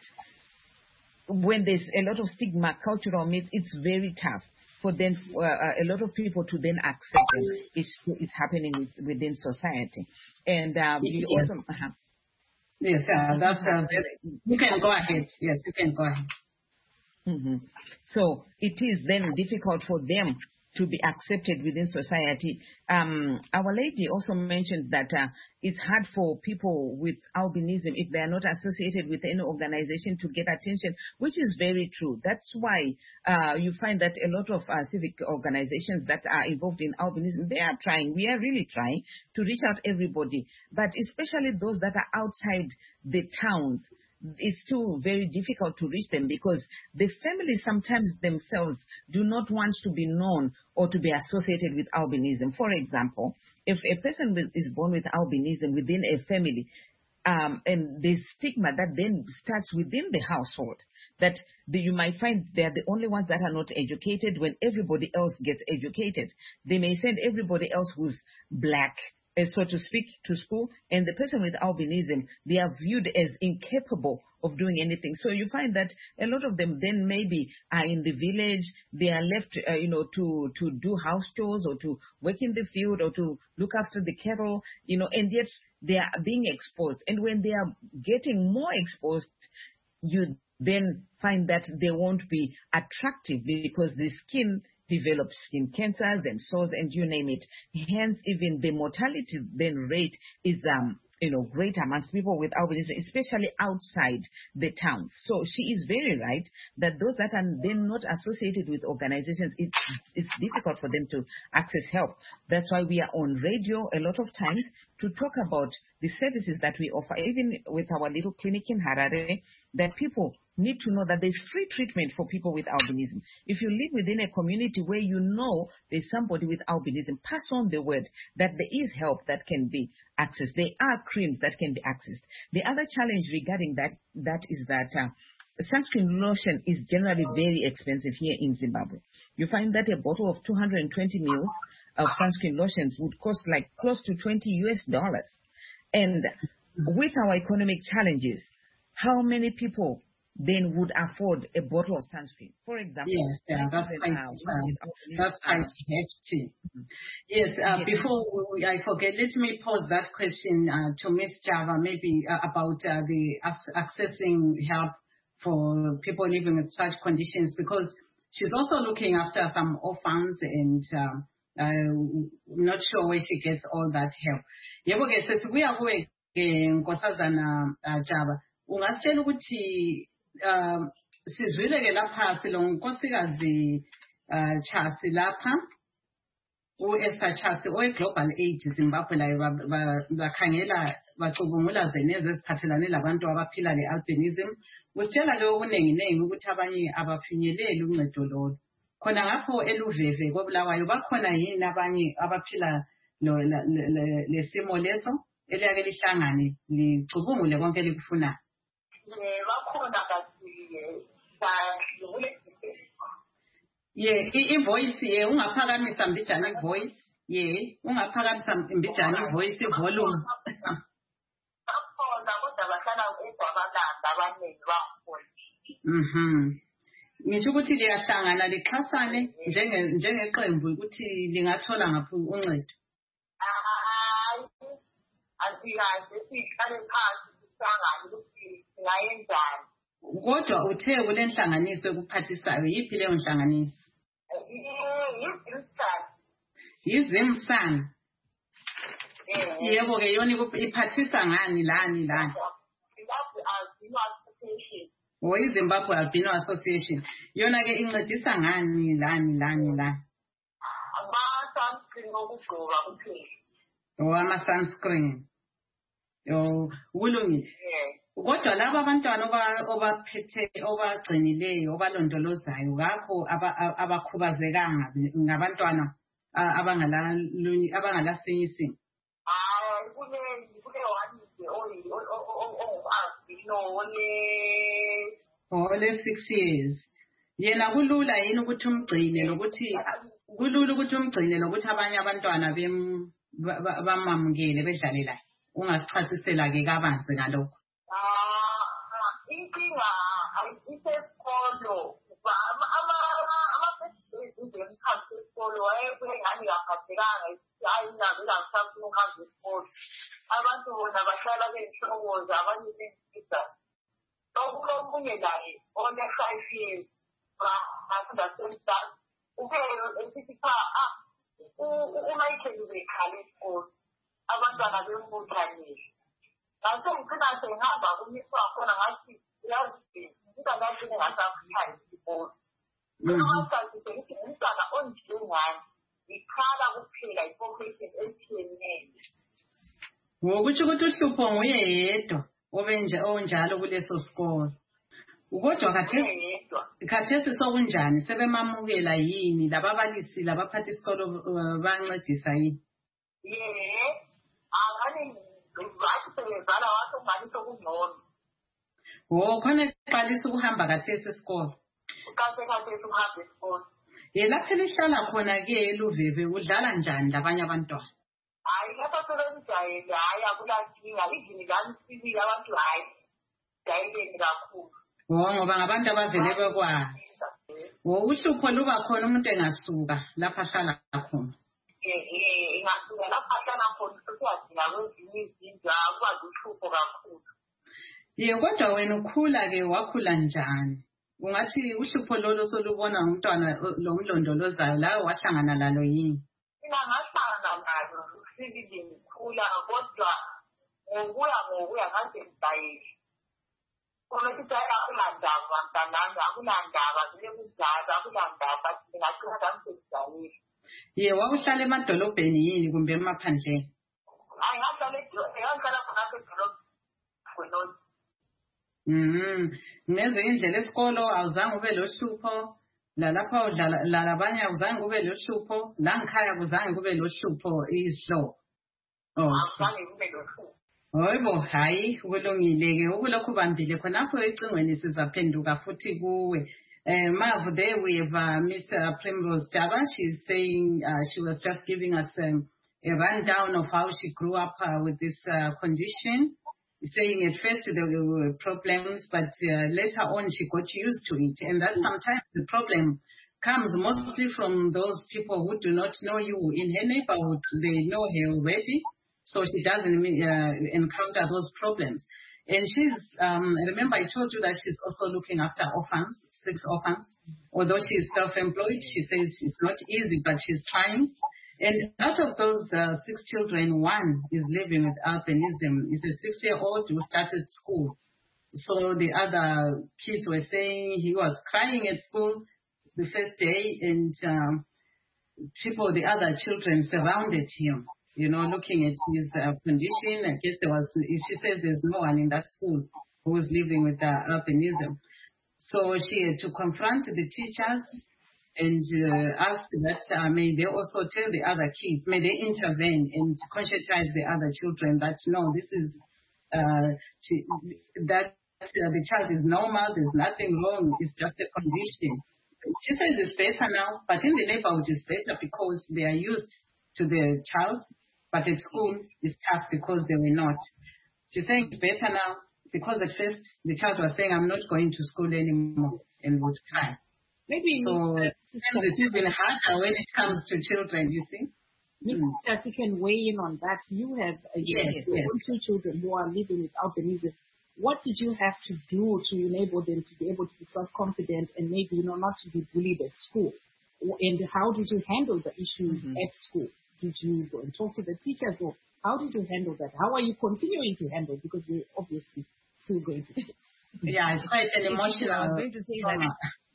when there's a lot of stigma, cultural myths, it's very tough for them, a lot of people to then accept them. It's happening within society. And you also... Yes, that's you can go ahead. Yes, you can go ahead. So it is then difficult for them to be accepted within society. Our lady also mentioned that it's hard for people with albinism, if they are not associated with any organization, to get attention, which is very true. That's why you find that a lot of civic organizations that are involved in albinism, they are trying, we are really trying to reach out everybody, but especially those that are outside the towns. It's still very difficult to reach them because the families sometimes themselves do not want to be known or to be associated with albinism. For example, if a person is born with albinism within a family, and the stigma that then starts within the household, that you might find they are the only ones that are not educated when everybody else gets educated. They may send everybody else who's black, so to speak, to school, and the person with albinism, they are viewed as incapable of doing anything. So you find that a lot of them then maybe are in the village, they are left, to do house chores or to work in the field or to look after the cattle, and yet they are being exposed. And when they are getting more exposed, you then find that they won't be attractive because the skin develops skin cancers and sores and you name it. Hence, even the mortality then rate is great amongst people with albinism, especially outside the towns. So she is very right that those that are then not associated with organizations, it's difficult for them to access help. That's why we are on radio a lot of times to talk about the services that we offer, even with our little clinic in Harare, that people need to know that there's free treatment for people with albinism. If you live within a community where you know there's somebody with albinism, pass on the word that there is help that can be accessed. There are creams that can be accessed. The other challenge regarding that is that sunscreen lotion is generally very expensive here in Zimbabwe. You find that a bottle of 220 ml of sunscreen lotions would cost like close to $20. And with our economic challenges, how many people then would afford a bottle of sunscreen? For example, that's quite hefty. Yes, before I forget, let me pose that question to Ms. Java, maybe about the accessing help for people living with such conditions, because she's also looking after some orphans and I'm not sure where she gets all that help. Yebo ke sesibuya kuwe Nkosazana Java, ungasitshela ukuthi sizwile ke lapha silonkosikazi Chasi lapha Esther Chasi Global Aid Zimbabwe la bakhangela bacubungula zeneze eziphathelane labantu abaphila le-albinism. Usitshela ke okuningi ukuthi abanye abafinyeleli uncedo lolo. Khona ngapho eluveve koBulawayo bakhona yini abanye abaphila lesimo leso eliyake lihlangane licubungule konke likufunayo? Bakhona kasi invoice ungaphakamisa mbijana invoice ye ungaphakamisa mbijana ivoice volume. Bakhona kodwa bahlala eGwabalanda abaningi bakhona. Ngisho ukuthi liyahlangana lixhasane njengeqembu ukuthi lingathola ngaphi uncedo. Asikaze sihlale phansi sihlangane ukuthi singayenzani. Kodwa uthe kule nhlanganiso ekuphathisayo yiphi leyo nhlanganiso? Yizimsana. Yebo ke yona iphathisa ngani lani. Zimbabwe Albino Association. Yona ke incedisa ngani lani. Ama-sunscreen okugqoka kuphela. Ama-sunscreen. Kulungile. Kodwa laba abantwana obagcinileyo obalondolozayo ngakho abakhubazekanga ngabantwana abangalasinyisi. Kule ole 6 years. Yena kulula yini ukuthi umgcine lokuthi abanye abantwana bamamukele bedlale laye. Ungasichasisela ke kabanzi ngalokho. Inkinga ayisesikolo ama-emikhathi esikolo wayengani kaphathekanga ayinabela ngisafuna ukuhamba esikolo. Abantu bona bahlala bey'hlokoza abanye bey'siza. Okulomunye naye one-5 years afunda semdala uke esithi uMichael ubekhale esikolo abantwana bembuthanile. Ngase ngicina sengihamba kumiswa khona ngathi yazi ngizangathi ngasafunda isikolo. Ngathi sengithi umntwana onjengani ikhala kuphela i-population ethieneyo. Ngokuthi ukuthi uhlupho nguye yedwa onjalo kuleso sikolo. Kodwa khathesi sokunjani sebemamukela yini lababalisi labaphathi isikolo bancedisa yini? Khona eqalisa ukuhamba khathesi esikolo. Lapho elihlala khona ke eLuveve udlala njani labanye abantwana? Hayi lapha sebemjayele hayi akulankinga izini lami sibili abantu hayi jayeleni kakhulu. Ngoba ngabantu abavele bekwazi. Uhlupho luba khona umuntu engasuka lapha ahlala khona. Ingasuka lapha ahlala khona sokuyadinga kwezinye izindlu akwazi uhlupho kakhulu. Kodwa wena wakhula njani? Ungathi uhlupho lolo solubona ngumntwana lomlondolozayo lawe wahlangana lalo yini? Mina ngahlangana nalo sibili ngikhula kodwa ngokuya ngaze ngidayile. Kona sithi akulandaba mntanami akulandaba vele kunjalo akulandaba ngingaqina ngami sengidayile. Wakuhlala emadolobheni yini kumbe emaphandleni? Hayi ngahlala khonapha edolobheni. Ngezinye indlela esikolo awuzange ube lohlupho, lalapha udlala lalabanye awuzange ube lohlupho, la ngikhaya kuzange kube lohlupho izihlobo. Awuzange kube lohlupho. Hayibo, hayi kulungile-ke ukulokhu bambile khonapho ecingweni sizaphenduka futhi kuwe. Mavu, there we have Miss Primrose Jaba. She's saying she was just giving us a rundown of how she grew up with this condition. Saying at first there were problems, but later on she got used to it. And that sometimes the problem comes mostly from those people who do not know you in her neighborhood. They know her already, so she doesn't encounter those problems. And she's, remember I told you that she's also looking after orphans, 6 orphans. Although she's self-employed, she says it's not easy, but she's trying. And out of those 6 children, 1 is living with albinism. He's a 6-year-old who started school. So the other kids were saying he was crying at school the first day, and the other children surrounded him, looking at his condition. I guess she says there's no one in that school who was living with albinism. So she had to confront the teachers and asked that may they also tell the other kids, may they intervene and conscientize the other children that no, this is that the child is normal, there's nothing wrong, it's just a condition. She says it's better now, but in the neighborhood it's better because they are used to the child, but at school it's tough because they were not. She's saying it's better now because at first the child was saying, I'm not going to school anymore, and would cry. Maybe so it's even harder when it comes to children, you see. Mrs. You can weigh in on that. You have two children who are living with albinism. What did you have to do to enable them to be able to be self-confident and maybe not to be bullied at school? And how did you handle the issues at school? Did you go and talk to the teachers, or how did you handle that? How are you continuing to handle? Because we're obviously still going to. Yeah, it's quite an emotional. I was going to say that.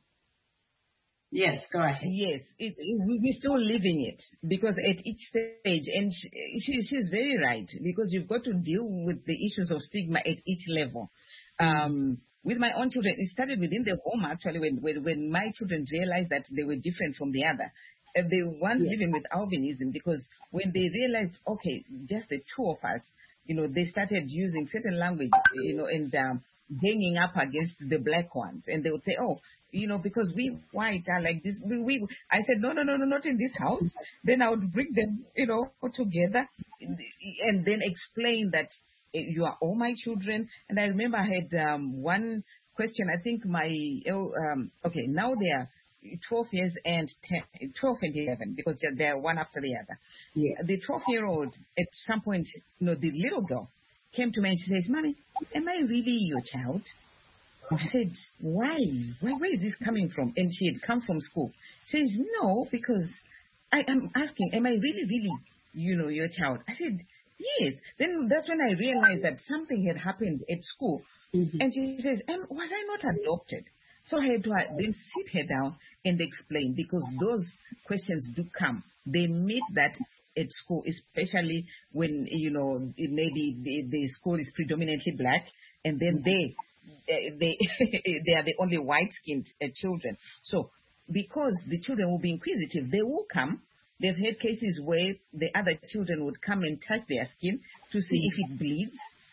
Yes, go ahead. Yes, we're still living it because at each stage, and she's very right, because you've got to deal with the issues of stigma at each level. With my own children, it started within the home actually when my children realized that they were different from the other. The ones living with albinism, because when they realized, okay, just the two of us, they started using certain language, and hanging up against the black ones, and they would say, oh, because we white are like this. I said, no, not in this house. Then I would bring them, together, and then explain that you are all my children. And I remember I had one question. I think now they are 12 years and 12 and 11, because they're one after the other. Yeah. The 12-year-old, at some point, the little girl came to me and she says, Mommy, am I really your child? I said, why? Where is this coming from? And she had come from school. She says, no, because I am asking, am I really, your child? I said, yes. Then that's when I realized that something had happened at school. And she says, was I not adopted? So I had to then sit her down and explain, because those questions do come. They meet that at school, especially when, maybe the school is predominantly black, and then they are the only white-skinned children. So because the children will be inquisitive, they will come. They've had cases where the other children would come and touch their skin to see if it bleeds.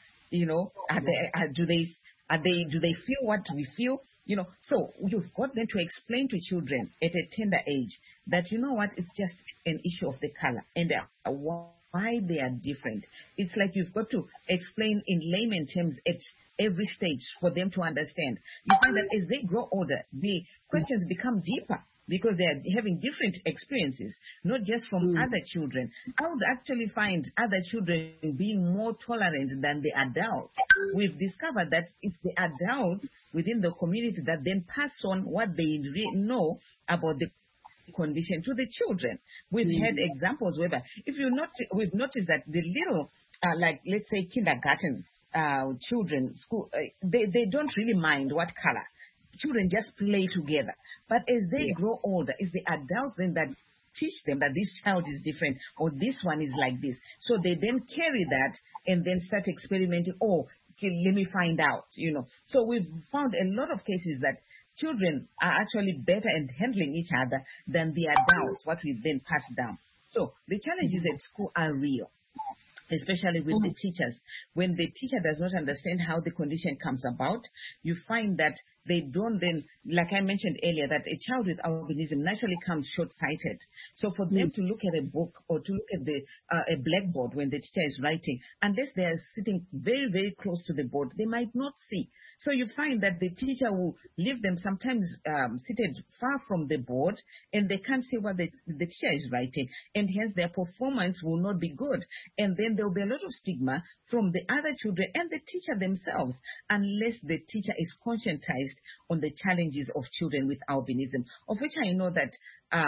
Do they feel what we feel? So you've got them to explain to children at a tender age that, it's just an issue of the color and why they are different. It's like you've got to explain in layman terms at every stage for them to understand. You find that as they grow older, the questions become deeper because they're having different experiences, not just from other children. I would actually find other children being more tolerant than the adults. We've discovered that it's the adults within the community that then pass on what they know about the condition to the children. We've had examples whereby, we've noticed that the little, let's say kindergarten children, school, they don't really mind what color. Children just play together. But as they grow older, it's the adults then that teach them that this child is different or this one is like this. So they then carry that and then start experimenting. Oh, okay, let me find out, So we've found a lot of cases that children are actually better at handling each other than the adults, what we then pass down. So the challenges at school are real, especially with the teachers. When the teacher does not understand how the condition comes about, you find that they don't then, like I mentioned earlier, that a child with albinism naturally comes short-sighted. So for them to look at a book or to look at a blackboard when the teacher is writing, unless they are sitting very, very close to the board, they might not see. So you find that the teacher will leave them sometimes seated far from the board, and they can't see what the teacher is writing, and hence their performance will not be good. And then there will be a lot of stigma from the other children and the teacher themselves, unless the teacher is conscientized on the challenges of children with albinism, of which I know that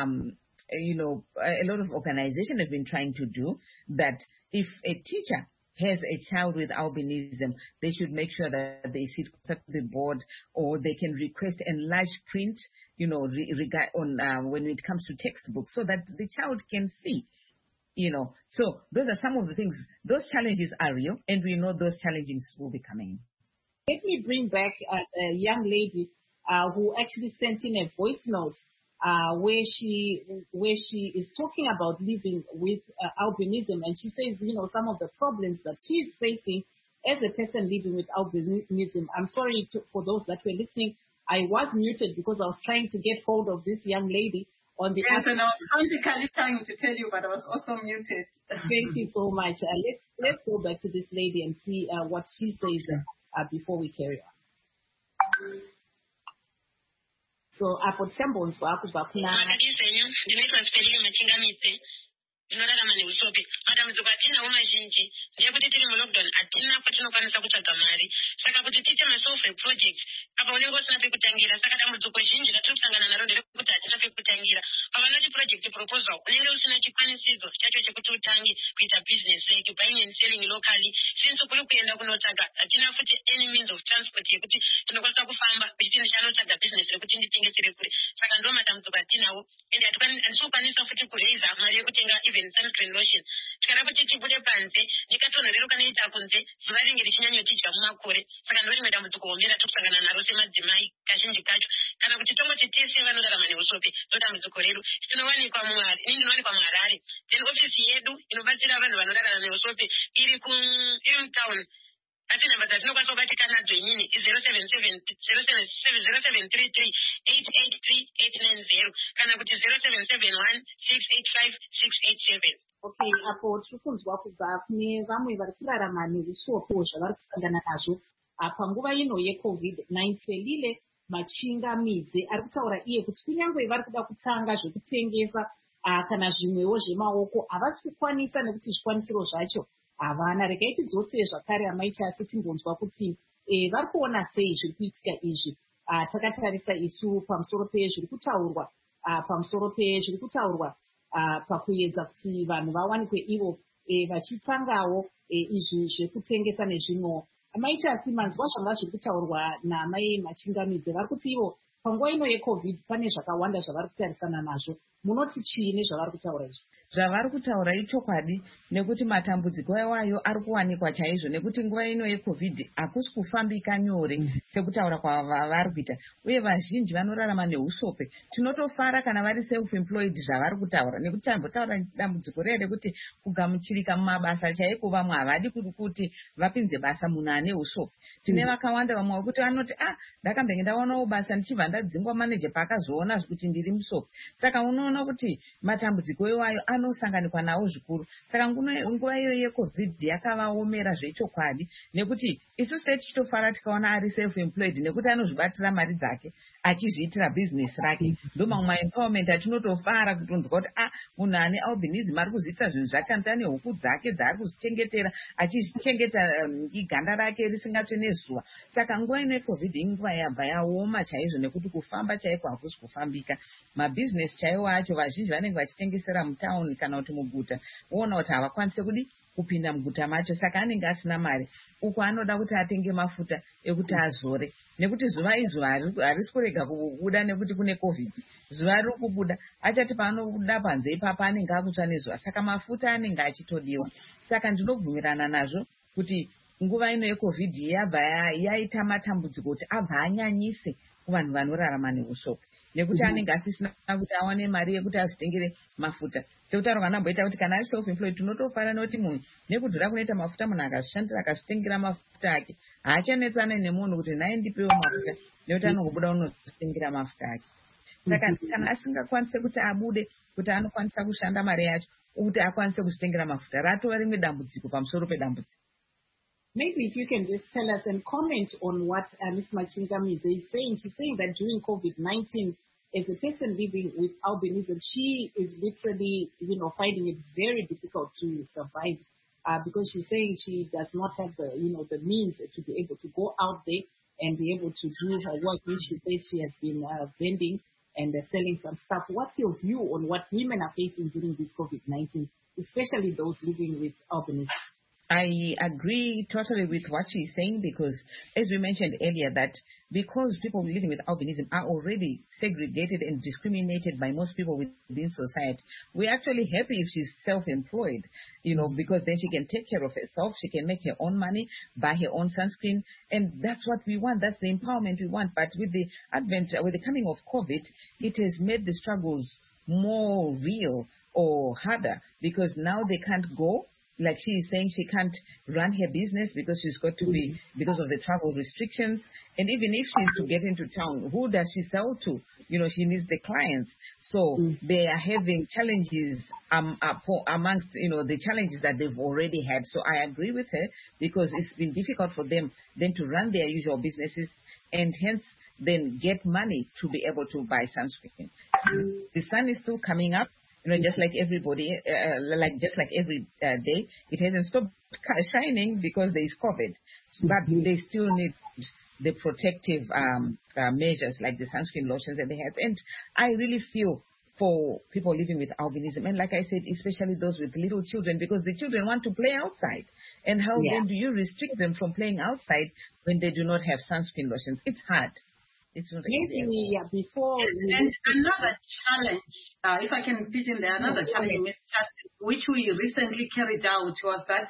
a lot of organizations have been trying to do that. If a teacher has a child with albinism, they should make sure that they sit at the board, or they can request enlarged print, when it comes to textbooks, so that the child can see. So those are some of the things. Those challenges are real, and we know those challenges will be coming. Let me bring back a young lady who actually sent in a voice note where she is talking about living with albinism, and she says, some of the problems that she's facing as a person living with albinism. I'm sorry for those that were listening. I was muted because I was trying to get hold of this young lady. on the yes, and I was frantically trying to tell you, but I was also muted. Thank you so much. Let's go back to this lady and see what she says before we carry on. So apo tichambonzwa kubva kuna inorarama neusope matambudziko atinawo mazhinji ndeyekuti tiri mulockdown hatina kwatinokwanisa kutsvaga mari saka kuti tiite masoftware project apa unenge usina pekutangira saka dambudziko zhinji ratiri kusangana naro nderekuti hatina pekutangira pavanoti project proposal unenge usina chikwanisidzo chacho chekuti utange kuita business like buying and selling locally since kuri kuenda kunotsvaga hatina futi any means of transport yekuti tinokwanisa kufamba kuti ndishanotsvaga business rekuti nditengesere kure saka ndo matambudziko atinawo ende handisokwanisa futi kuraiza mari yekutenga even sunscreen lotion tikada kuti tibude panze nekatonhorero kanoita kunze zuva ringe richinyanyotidya mumakore saka ndo rimwe dambudziko hombe ratikusangana naro semadzimai kazhinji kacho kana kuti tongoti tese vanorarama neusope ndo dambudziko redu tinowanikwa ndinowanikwa muharare then ofisi yedu inobatsira vanhu vanorarama neusope iri mutown asi nhamba dzatinokwanisa kubatika nadzo inini i0733883890 kana kuti 0771685687. Okay, apo tiri kunzwa kubva kune vamwe vari kurarama neusope zvavari kusangana nazvo panguva ino yeCovid-19. Lile Machingamidzi ari kutaura iye kuti kunyange vari kuda kutanga zvekutengesa kana zvimwewo zvemaoko havasi kukwanisa nekuti zvikwanisiro zvacho havana. Regai tidzose zvakare amaichasi timbonzwa kuti vari kuona sei zviri kuitika izvi. Takatarisa isu pamusoro pezviri kutaurwa pakuedza kuti vanhu vawanikwe ivo vachitsangawo izvi zvekutengesa nezvimwewo. Amaichasi manzwa zvanga zviri kutaurwa naamai Machingamidzi, vari kuti ivo panguva ino yeCovid pane zvakawanda zvavari kutarisana nazvo. Munoti chii nezvavari kutaura izvi? Zvavari kutaura ichokwadi, nekuti matambudziko iwayo ari kuwanikwa chaizvo, nekuti nguva ino yeCovid hakusi kufambika nyore sekutaura kwavari kuita, uye vazhinji vanorarama neusope. Tinotofara kana vari self-employed zvavari kutaura, nekuti tambotaura dambudziko reye rekuti kugamuchirika mumabasa chaiko vamwe havadi kuti vapinze basa munhu ane usope. Tine vakawanda vamwe vekuti vanoti ndakambenga ndaonawo basa ndichibva ndadzingwa maneja paakazoona kuti ndiri musope. Saka unoona kuti matambudziko iwayo anosanganikwa nawo zvikuru. Saka nguva iyo yeCovid yakavaomera zvechokwadi, nekuti isu state tichitofara tikaona ari self-employed nekuti anozvibatira mari dzake achizviitira business rake. Ndo mamwe empowerment atinotofara kutonzwa kuti munhu ane albinism ari kuzviitira zvinhu zvake, ane huku dzake dzaari kuzvichengeta achichengeta iganda rake risingatsve nezuva. Saka nguva ino yeCovid inguva yabva yaoma chaizvo, nekuti kufamba chaiko hakusi kufambika. Mabusiness chaiwo acho vazhinji vanenge vachitengesera mutauni kana kuti muguta, voona kuti havakwanise kudi kupinda muguta macho, saka anenge asina mari. Uko anoda kuti atenge mafuta ekuti azore, nekuti zuva izuva harisi kurega kubuda nekuti kune Covid. Zuva riri kubuda, achati paanobuda panze ipapa anenge akutsva nezuva, saka mafuta anenge achitodiwa. Saka ndinobvumirana nazvo kuti nguva ino yeCovid yabva yaita matambudziko kuti abva anyanyise kuvanhu vanorarama neusope, nekuti anenge asisina kuti awane mari yekuti azvitengere mafuta. Sekutaura kanamboita kuti kana ari self-employed tinotofara nekuti munhu nekudhura kunoita mafuta munhu akazvishandira akazvitengera mafuta ake haachanetsana nemunhu kuti naye ndipewo mafuta, nekuti anongobuda unozvitengera mafuta ake. Saka kana asingakwanise kuti abude kuti anokwanisa kushanda mari yacho kuti akwanise kuzvitengera mafuta, ratova rimwe dambudziko pamusoro pedambudziko. Maybe if you can just tell us and comment on what Ms. Machingamidzi is saying. She's saying that during COVID-19, as a person living with albinism, she is literally, finding it very difficult to survive because she's saying she does not have the means to be able to go out there and be able to do her work, which she says she has been vending and selling some stuff. What's your view on what women are facing during this COVID-19, especially those living with albinism? I agree totally with what she's saying, because as we mentioned earlier, that because people living with albinism are already segregated and discriminated by most people within society, we're actually happy if she's self-employed, because then she can take care of herself, she can make her own money, buy her own sunscreen, and that's what we want, that's the empowerment we want. But with the coming of COVID, it has made the struggles more real or harder, because now they can't go. Like she is saying, she can't run her business because she's got to be, because of the travel restrictions. And even if she's to get into town, who does she sell to? she needs the clients. So they are having challenges amongst, the challenges that they've already had. So I agree with her, because it's been difficult for them then to run their usual businesses and hence then get money to be able to buy sunscreen. The sun is still coming up, just like everybody, just like every day. It hasn't stopped shining because there is COVID, but they still need the protective measures like the sunscreen lotions that they have. And I really feel for people living with albinism, and like I said, especially those with little children, because the children want to play outside. And how then do you restrict them from playing outside when they do not have sunscreen lotions? It's hard. It's not maybe before. And another challenge, if I can pitch in there, another challenge, Ms. Chastin, which we recently carried out, was that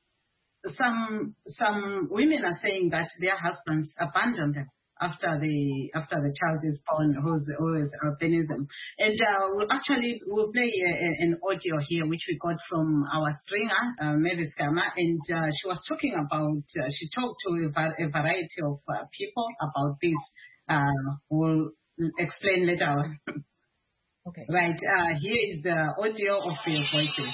some women are saying that their husbands abandoned them after the child is born, who is albinism. And we'll play an audio here which we got from our stringer, Mavis Gama, and she was talking about, she talked to a variety of people about this. We'll explain later on. Okay. Right, here is the audio of their voices.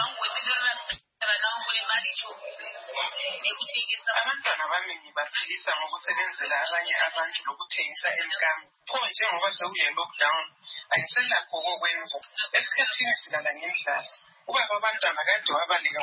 Abantwana abaningi baphilisa ngokusebenzela abanye abantu lokuthengisa emkambo. Pho njengoba sekuyi-lockdown angiselakho okokwenza. Esikhathini silala ngendlala. Ubaba abantwana kade wabaleka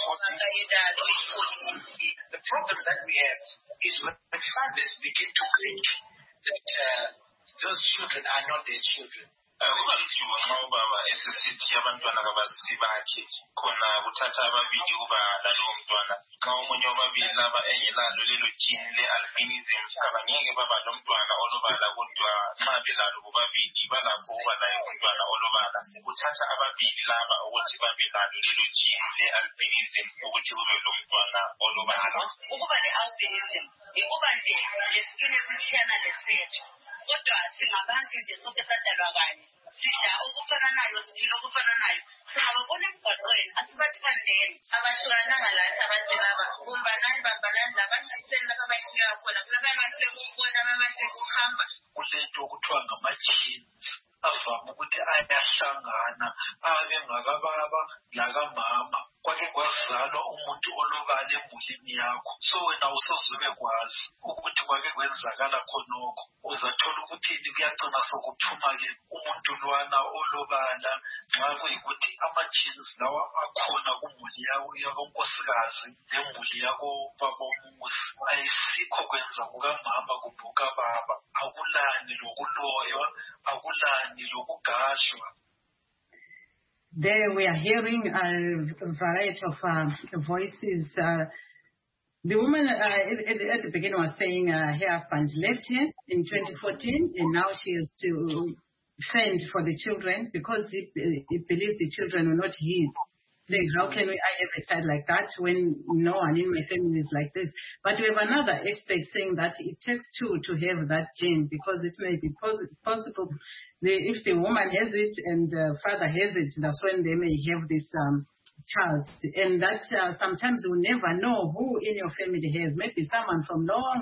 ngo-2014. The problem that we have is when fathers begin to think that those children are not their children. Kubaluthiwa nxa ubaba esesithi abantwana kabasibakhe khona kuthatha ababili kuba lalowo mntwana. Nxa omunye wababili laba engelalo lelo gene le-albinism kabangeke baba lomntwana olobala, kodwa nxa belalo bobabili balakho ukuba laye umntwana olobala. Kuthatha ababili laba ukuthi babe lalo lelo gene le-albinism ukuthi kube lomntwana olobala. Ukuba le-albinism ikuba nje leskin esitshiyana lesethu, kodwa singabantu nje sonke sadalwa kanye. Sidla okufananayo, siphila okufananayo. Singababona emgwaqweni, asibathandeni. Abahlukananga lathi abantu laba. Kumbanani, bambanani, labanjiseni lapha abayifika khona. Kulabanye ukubona, abanye ukuhamba. Kulento okuthiwa ngama-genes avame ukuthi ayahlangana abe ngakababa lakamama. Kwake kwazalwa umuntu olobala emulini yakho. So wena usozuke kwazi ukuthi kwake kwenzakala khonokho. Uzathola ukuthi kuyagcina sokuphuma-ke umuntu lwana olobala nxa kuyikuthi ama-genes lawa akhona kumuli yakonkosikazi lemuli yakobabomuzi. Ayisikho kwenza kukamama kumbe kukababa. Akulani lokuloywa, akulani lokugashwa. There we are hearing a variety of voices. The woman at the beginning was saying her husband left her in 2014, and now she is to fend for the children because he believes the children are not his. Saying, how can I have a child like that when no one in my family is like this? But we have another expert saying that it takes two to have that gene, because it may be possible if the woman has it and the father has it, that's when they may have this child. And that sometimes you never know who in your family has. Maybe someone from long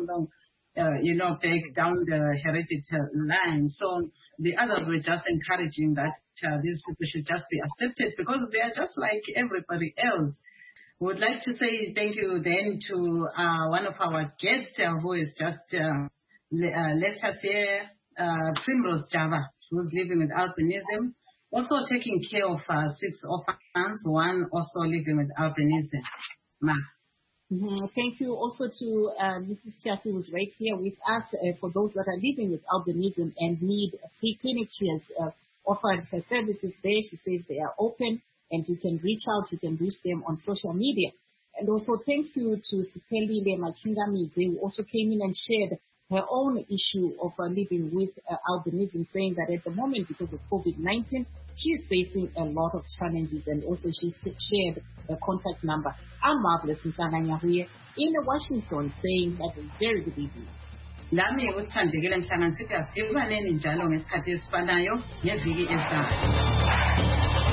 back down the hereditary line. So the others were just encouraging that these people should just be accepted because they are just like everybody else. We would like to say thank you then to one of our guests who has just left us here, Primrose Java, who's living with albinism, also taking care of 6 orphans, one also living with albinism. Ma. Thank you also to Mrs. Chassi, who's right here with us. For those that are living with albinism and need free clinic, she has offered her services there. She says they are open and you can reach out, you can reach them on social media. And also thank you to Sipelile Machingami, who also came in and shared her own issue of living with albinism, saying that at the moment, because of COVID-19, she is facing a lot of challenges, and also she shared her contact number. I'm Marvelous Nsanganyahuye in Washington, saying have a very good evening. Lami usithandekile mhlanga nsithi asidibaneni njalo ngesikhathi esifanayo ngeviki ezayo.